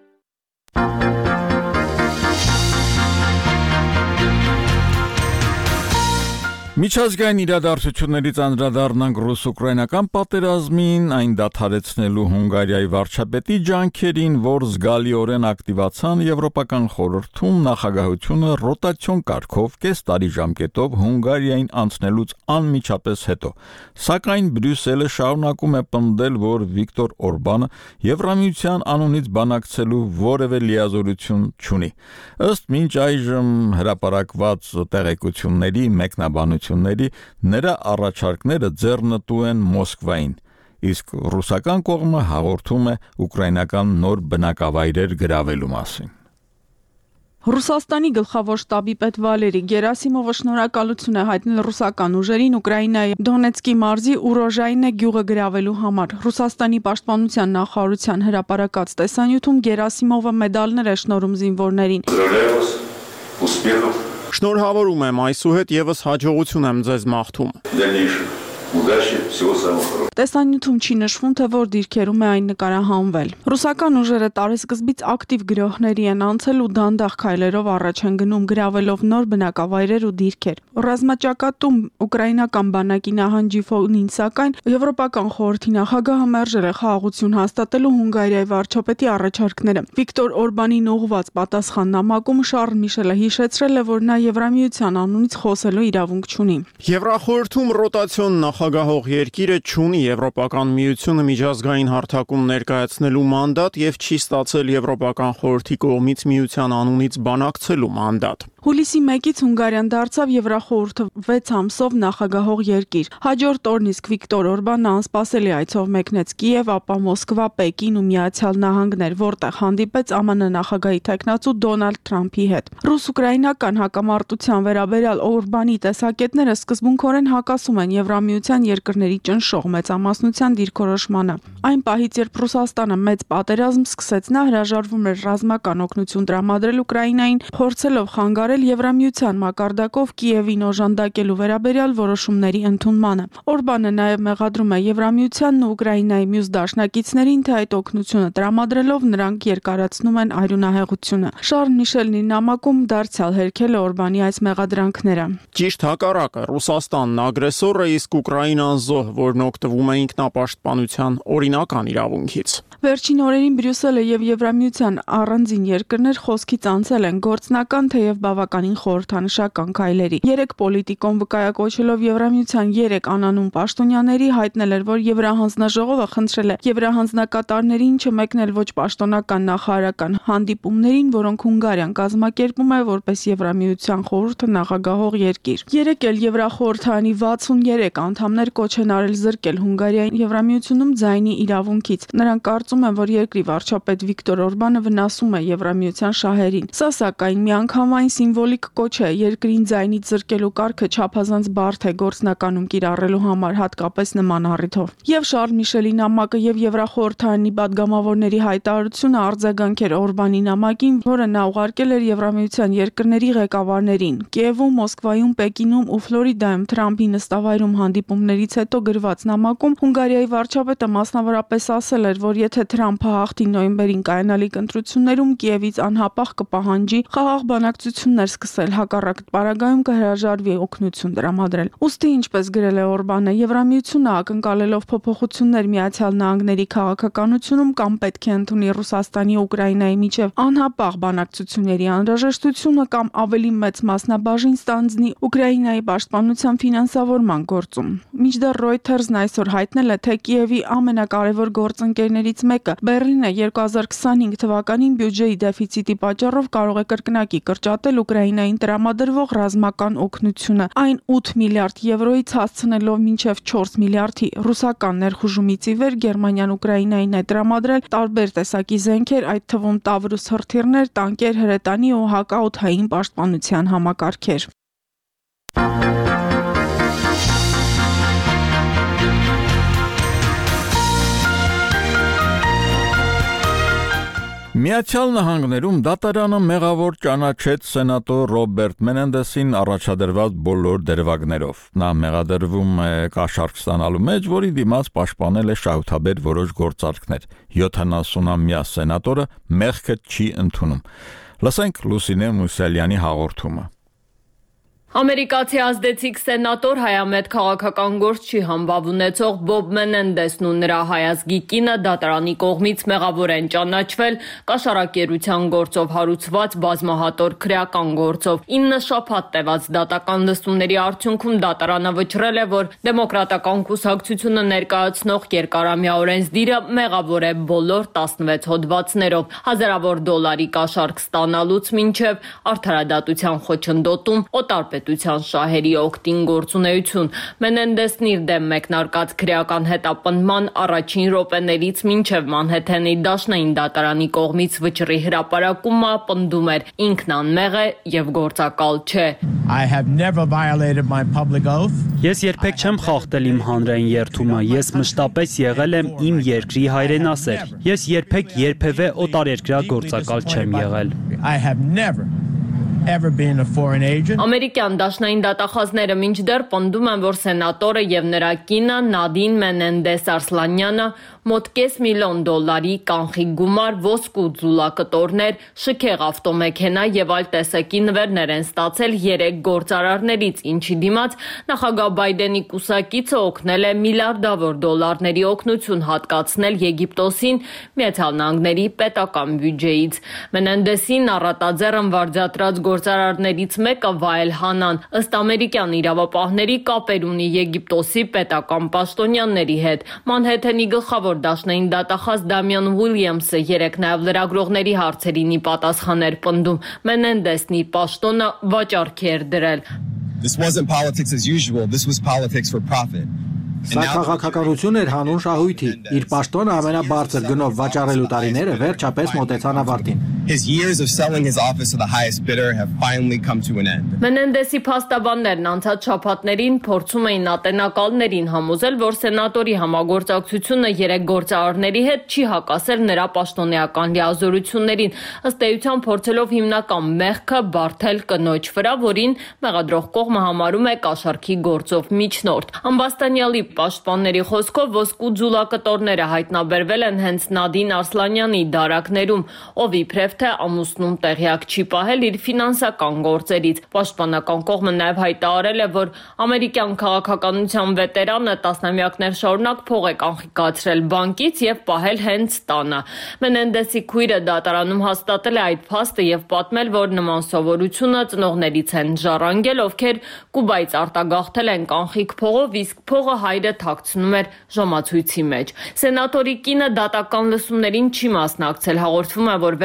Միջազգային իրադարձություններից անդրադառնանք ռուս-ուկրաինական պատերազմին, այն դադարեցնելու Հունգարիայի վարչապետի ջանքերին, որ զգալիորեն ակտիվացան Եվրոպական խորհրդում նախագահությունը ռոտացիոն կարգով կես տարի ժամկետով Հունգարիային անցնելուց անմիջապես հետո։ Սակայն Բրյուսելը շարունակում է պնդել, որ Վիկտոր Օրբանը Եվրամիության անունից բանակցելու որևէ լիազորություն չունի։ Ըստ մինչ այժմ հրապարակված տեղեկությունների մեկնաբանությունների նրա առաջարկները ձեռնտու են Մոսկվային, իսկ ռուսական կողմը հաղորդում է ուկրաինական նոր բնակավայրեր գրավելու մասին։ Ռուսաստանի գլխավոր շտաբի պետ Վալերի Գերասիմովը շնորհակալություն է հայտնել ռուսական ուժերին Ուկրաինայի Դոնեցկի մարզի Ուրոժայինե գյուղը գրավելու համար։ Ռուսաստանի պաշտպանության նախարարության հրապարակած տեսանյութում Գերասիմովը մեդալներ է շնորհում զինվորներին։ Շնորհավորում եմ այսուհետ եւս հաջողություն եմ ձեզ մաղթում։ Տեսանյութում չի նշվում, թե որ դիրքերում է այն նկարահանվել։ Ռուսական ուժերը տարեսկզբից ակտիվ գրոհների են անցել ու դանդաղ քայլերով առաջ են գնում, գրավելով նոր բնակավայրեր ու դիրքեր։ Ռազմաճակատում ուկրաինական բանակի նահանջի ֆոնին, սակայն Եվրոպական խորհրդի նախագահը մերժել է խաղաղություն հաստատելու Հունգարիայի վարչապետի առաջարկները։ Վիկտոր Օրբանին ուղղված պատասխան նամակում Շարլ Միշելը հիշեցրել է, որ նա Եվրամիության անունից խոսելու իրավունք չունի։ Եվրախորհրդում ռոտացիոն նախագահող երկիրը չունի Եվրոպական միությունը միջազգային հարթակում ներկայացնելու մանդատ եւ չի ստացել Եվրոպական խորհրդի կողմից միության անունից բանակցելու մանդատ։ Հուլիսի 1-ից Հունգարիան դարձավ Եվրախորհրդը 6 ամսով նախագահող երկիր։ Հաջորդ օրն իսկ Վիկտոր Օրբանը անսպասելի այցով մեկնեց Կիև, ապա Մոսկվա, Պեկին ու Միացյալ Նահանգներ, որտեղ հանդիպեց ԱՄՆ նախագահի տեխնացու Դոնալդ Թրամփի հետ։ Ռուս-ուկրաինական հակամարտության վերաբերյալ Օրբանի տեսակետները սկզբունքորեն հակասում են Եվրամիության երկրների ճնշող մեծամասնության դիրքորոշմանը։ Այն պահից, երբ Ռուսաստանը մեծ պատերազմ սկսեց, նա հրաժարվում էր ռազմական օգնություն տրամադրել Ուկրաինային, փորձելով խանգարել Եվրամիության մակարդակով Կիևին օժանդակելու վերաբերյալ որոշումների ընդունմանը։ Օրբանը նաև մեղադրում է Եվրամիությանն ու Ուկրաինայի մյուս դաշնակիցներին, թե այդ օգնությունը տրամադրելով նրանք երկարացնում են արյունահեղությունը։ Շարլ Միշելն իր նամակում դարձյալ հերքել է Օրբանի այս մեղադրանքները։ Ճիշտ հակառակը, Ռուսաստանն ագրեսոր է, իսկ Ուկրաինան զոհ, որն օգտվում է ինքնապաշտպանության օրինական իրավունքից։ Վերջին օրերին Բրյուսելը եւ Եվրամիության առանձին երկրներ խոսքից անցել են գործնական թեև բավականին խորհրդանշական քայլերի։ 3 պոլիտիկոն վկայակոչելով Եվրամիության 3 անանուն պաշտոնյաների հայտնել էր, որ Եվրահանձնաժողովը խնդրել է Եվրահանձնակատարներին չմեկնել ոչ պաշտոնական նախարարական հանդիպումներին, որոնք Հունգարիան կազմակերպում է որպես Եվրամիության խորհուրդը նախագահող երկիր։ 3 էլ Եվրախորհրդանի 63 անդամներ կոչ են արել զրկել Հունգարիային Եվրամիությունում ձայնի իրավունքից։ Նրանք կարծում են, որ երկրի վարչապետ Վիկտոր Օրբանը վնասում է Եվրամիության շահերին։ Սա սակայն միանգամայն սիմվոլիկ կոչ է երկրին ձայնից զրկել ուղարկելու կարգը չափազանց բարդ է գործնականում կիրառելու համար, հատկապես նման առիթով։ Եվ Շարլ Միշելի նամակը եւ Եվրախորհրդարանի պատգամավորների հայտարարությունը արձագանք էր Օրբանի նամակին, որը նա ուղարկել էր Եվրամիության երկրների ղեկավարներին։ Կիևում, Մոսկվայում, Պեկինում ու Ֆլորիդայում Թրամփի նստավայրում հանդիպումներից հետո գրված նամակում Հունգարիայի վարչապետը մասնավորապես ասել էր, որ եթե Թրամփը հաղթի նոյեմբերին կայանալիք ընտրություններում, Կիևից անհապաղ կպահանջի խաղաղ բանակցություններ սկսել, հակառակ պարագայում կհրաժարվի օգնություն տրամադրել։ Ուստի, ինչպես գրել է Օրբանը, Եվրամիությունը ակնկալելով փոփոխություններ Միացյալ Նահանգների քաղաքականությունում կամ պետք է ընդունի Ռուսաստանի ու Ուկրաինայի միջև անհապաղ բանակցությունների անհրաժեշտությունը կամ ավելի մեծ մասնաբաժին ստանձնի Ուկրաինայի պաշտպանության ֆինանսավորման գործում։ Մինչդեռ Reuters-ն այսօր հայտնել է, թե Կիևի ամենակարևոր գործընկերներից մեկը Բեռլինը 2025 թվականին բյուջեի դեֆիցիտի պատճառով կարող է կրկնակի կրճատել Ուկրաինային տրամադրվող ռազմական օգնությունը, այն 8 միլիարդ եվրոից հասցնելով մինչև 4 միլիարդի։ Ռուսական ներխուժումից ի վեր Գերմանիան Ուկրաինային է տրամադրել տարբեր տեսակի զենքեր, այդ թվում Տավրուս հրթիռներ, տանկեր, հրետանի ու հակաօդային պաշտպանության համակարգեր։ Միացյալ Նահանգներում դատարանը մեղավոր ճանաչեց սենատոր Ռոբերտ Մենենդեսին առաջադրված բոլոր դերվագներով։ Նա մեղադրվում է կաշառք ստանալու մեջ, որի դիմաց պաշտպանել է շահութաբեր որոշ գործարքներ։ 70-ամյա սենատորը մեղքը չի ընդունում։ Լսենք Լուսինե Մուսալյանի հաղորդումը։ Ամերիկացի ազդեցիկ սենատոր հայամետ քաղաքական գործչի համբավ ունեցող Բոբ Մենենդեսն ու նրա հայազգի կինը դատարանի կողմից մեղավոր են ճանաչվել կաշառակերության գործով հարուցված բազմահատոր քրեական գործով։ 9 շաբաթ տևած դատական լսումների արդյունքում դատարանը վճռել է, որ դեմոկրատական կուսակցությունը ներկայացնող երկարամյա օրենսդիրը մեղավոր է բոլոր 16 հոդվածներով, հազարավոր դոլարի կաշառք ստանալուց մինչև արդարադատության խոչընդոտում, օտարպետության շահերի օգտին գործունեություն։ Մենենդեսն իր դեմ մեկնարկած քրեական հետապնդման առաջին րոպեներից մինչև Մանհեթենի դաշնային դատարանի կողմից վճռի հրապարակումը պնդում էր ինքն անմեղ է եւ գործակալ չէ։ Ես երբեք չեմ խախտել իմ հանրային երդումը, ես մշտապես եղել եմ իմ երկրի հայրենասեր։ Ես երբևէ օտարերկրյա գործակալ չեմ եղել։ Ամերիկյան դաշնային դատախազները մինչդեռ պնդում են, որ սենատորը եւ նրա կինը Նադին Մենենդես Արսլանյանը մոտ $500,000 կանխիկ գումար, ոսկու ձուլակտորներ, շքեղ ավտոմեքենա եւ այլ տեսակի նվերներ են ստացել 3 գործարարներից, ինչի դիմաց նախագահ Բայդենի կուսակիցը օգնել է միլիարդավոր դոլարների օգնություն հատկացնել Եգիպտոսին Միացյալ Նահանգների պետական բյուջեից։ Մենենդեսին առատաձեռն վարձատրած գործարարներից մեկը Վայել Հանան ըստ ամերիկյան իրավապահների կապեր ունի Եգիպտոսի պետական պաշտոնյաների հետ։ Մանհեթենի գլխավոր դաշնային դատախազ Դամիան Ուիլյամսը երեկ նաև լրագրողների հարցերին ի պատասխան էր պնդում Մենենդեսն իր պաշտոնը վաճառքի էր դրել։ This wasn't politics as usual, this was politics for profit. Սա քաղաքականություն էր հանուն շահույթի։ Իր պաշտոնը ամենաբարձր գնով վաճառելու տարիները վերջապես մոտեցան ավարտին։ His years of selling his office to the highest bidder have finally come to an end. Մենենդեսի փաստաբաններն անցած շաբաթներին փորձում էին ատենակալներին համոզել, որ սենատորի համագործակցությունը 3 գործարարների հետ չի հակասել նրա պաշտոնեական լիազորություններին, ըստ էության փորձելով հիմնական մեղքը բարթել կնոջ վրա, որին մեղադրող կողմը համարում է կաշառքի գործով միջնորդ։ Ամբաստանյալի պաշտպանների խոսքով ոսկու ձուլակտորները հայտնաբերվել են հենց Նադին Արսլանյանի դարակներում, ով իբրև թե ամուսնում տեղյակ չի պահել իր ֆինանսական գործերից։ Պաշտպանական կողմը նաև հայտարարել է, որ ամերիկյան քաղաքականության վետերանը տասնամյակներ շարունակ փող է կանխիկացրել բանկից եւ պահել հենց տանը։ Մենենդեսի քույրը դատարանում հաստատել է այդ փաստը եւ պատմել, որ նման սովորությունը ծնողներից են ժառանգել, ովքեր Կուբայից արտագաղթել են կանխիկ փողով, իսկ փողը հայրը թաքցնում էր ժամացույցի մեջ։ Սենատորի կինը դատական լսումներին չի մասնակցել, հաղորդվում է, որ վերջերս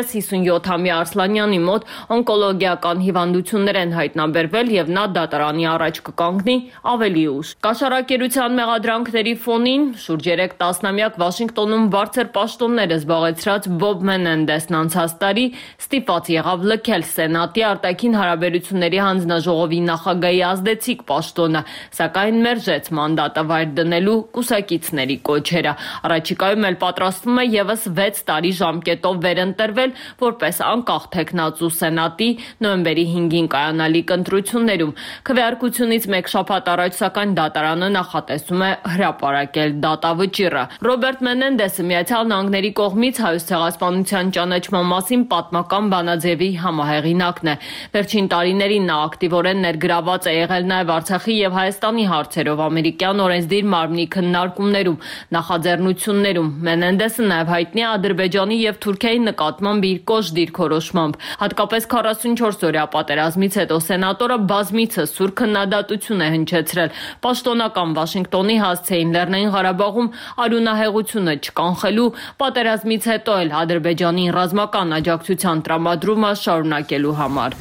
Նույնպես 57-ամյա Արսլանյանի մոտ օնկոլոգիական հիվանդություններ են հայտնաբերվել եւ նա դատարանի առաջ կկանգնի ավելի ուշ։ Կաշառակերության մեղադրանքների ֆոնին շուրջ 3 տասնամյակ Վաշինգտոնում բարձր պաշտոնները զբաղեցրած Բոբ Մենենդեսն անցած տարի ստիպված եղավ լքել Սենատի արտաքին հարաբերությունների հանձնաժողովի նախագահի ազդեցիկ պաշտոնը, սակայն մերժեց մանդատը վայր դնելու կուսակիցների կոչերը։ Առաջիկայում էլ պատրաստվում է եւս 6 տարի ժամկետով վերընտրվել որպես անկախ թեկնածու Սենատի նոյեմբերի 5-ին կայանալիք ընտրություններում։ Քվեարկությունից մեկ շաբաթ առաջ սակայն դատարանը նախատեսում է հրապարակել դատավճիռը։ Ռոբերտ Մենենդեսը Միացյալ Նահանգների կողմից Հայոց ցեղասպանության ճանաչման մասին պատմական բանաձևի համահեղինակն է։ Վերջին տարիներին նա ակտիվորեն ներգրաված է եղել նաև Արցախի եւ Հայաստանի հարցերով ամերիկյան օրենսդիր մարմնի քննարկումներում, նախաձեռնություններում։ Մենենդեսը նաև հայտնի է Ադրբեջանի եւ Թուրքիայի նկատմամբ իր կոշտ դիրքորոշմամբ։ Հատկապես 44-օրյա պատերազմից հետո սենատորը բազմիցս սուր քննադատություն է հնչեցրել պաշտոնական Վաշինգտոնի հասցեին Լեռնային Ղարաբաղում արյունահեղությունը չկանխելու, պատերազմից հետո էլ Ադրբեջանի ռազմական աջակցության տրամադրումը շարունակելու համար։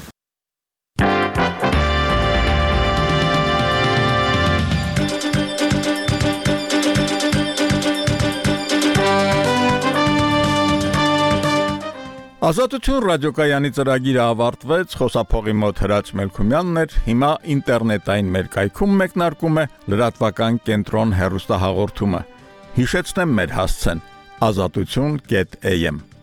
Ազատություն ռադիոկայանի ծրագիրը ավարտվեց, խոսափողի մոտ Հրաչ Մելքումյանն էր, հիմա ինտերնետային մեր կայքում մեկնարկում է լրատվական կենտրոն հեռուստահաղորդումը։ Հիշեցնեմ մեր հասցեն՝ azatutun.am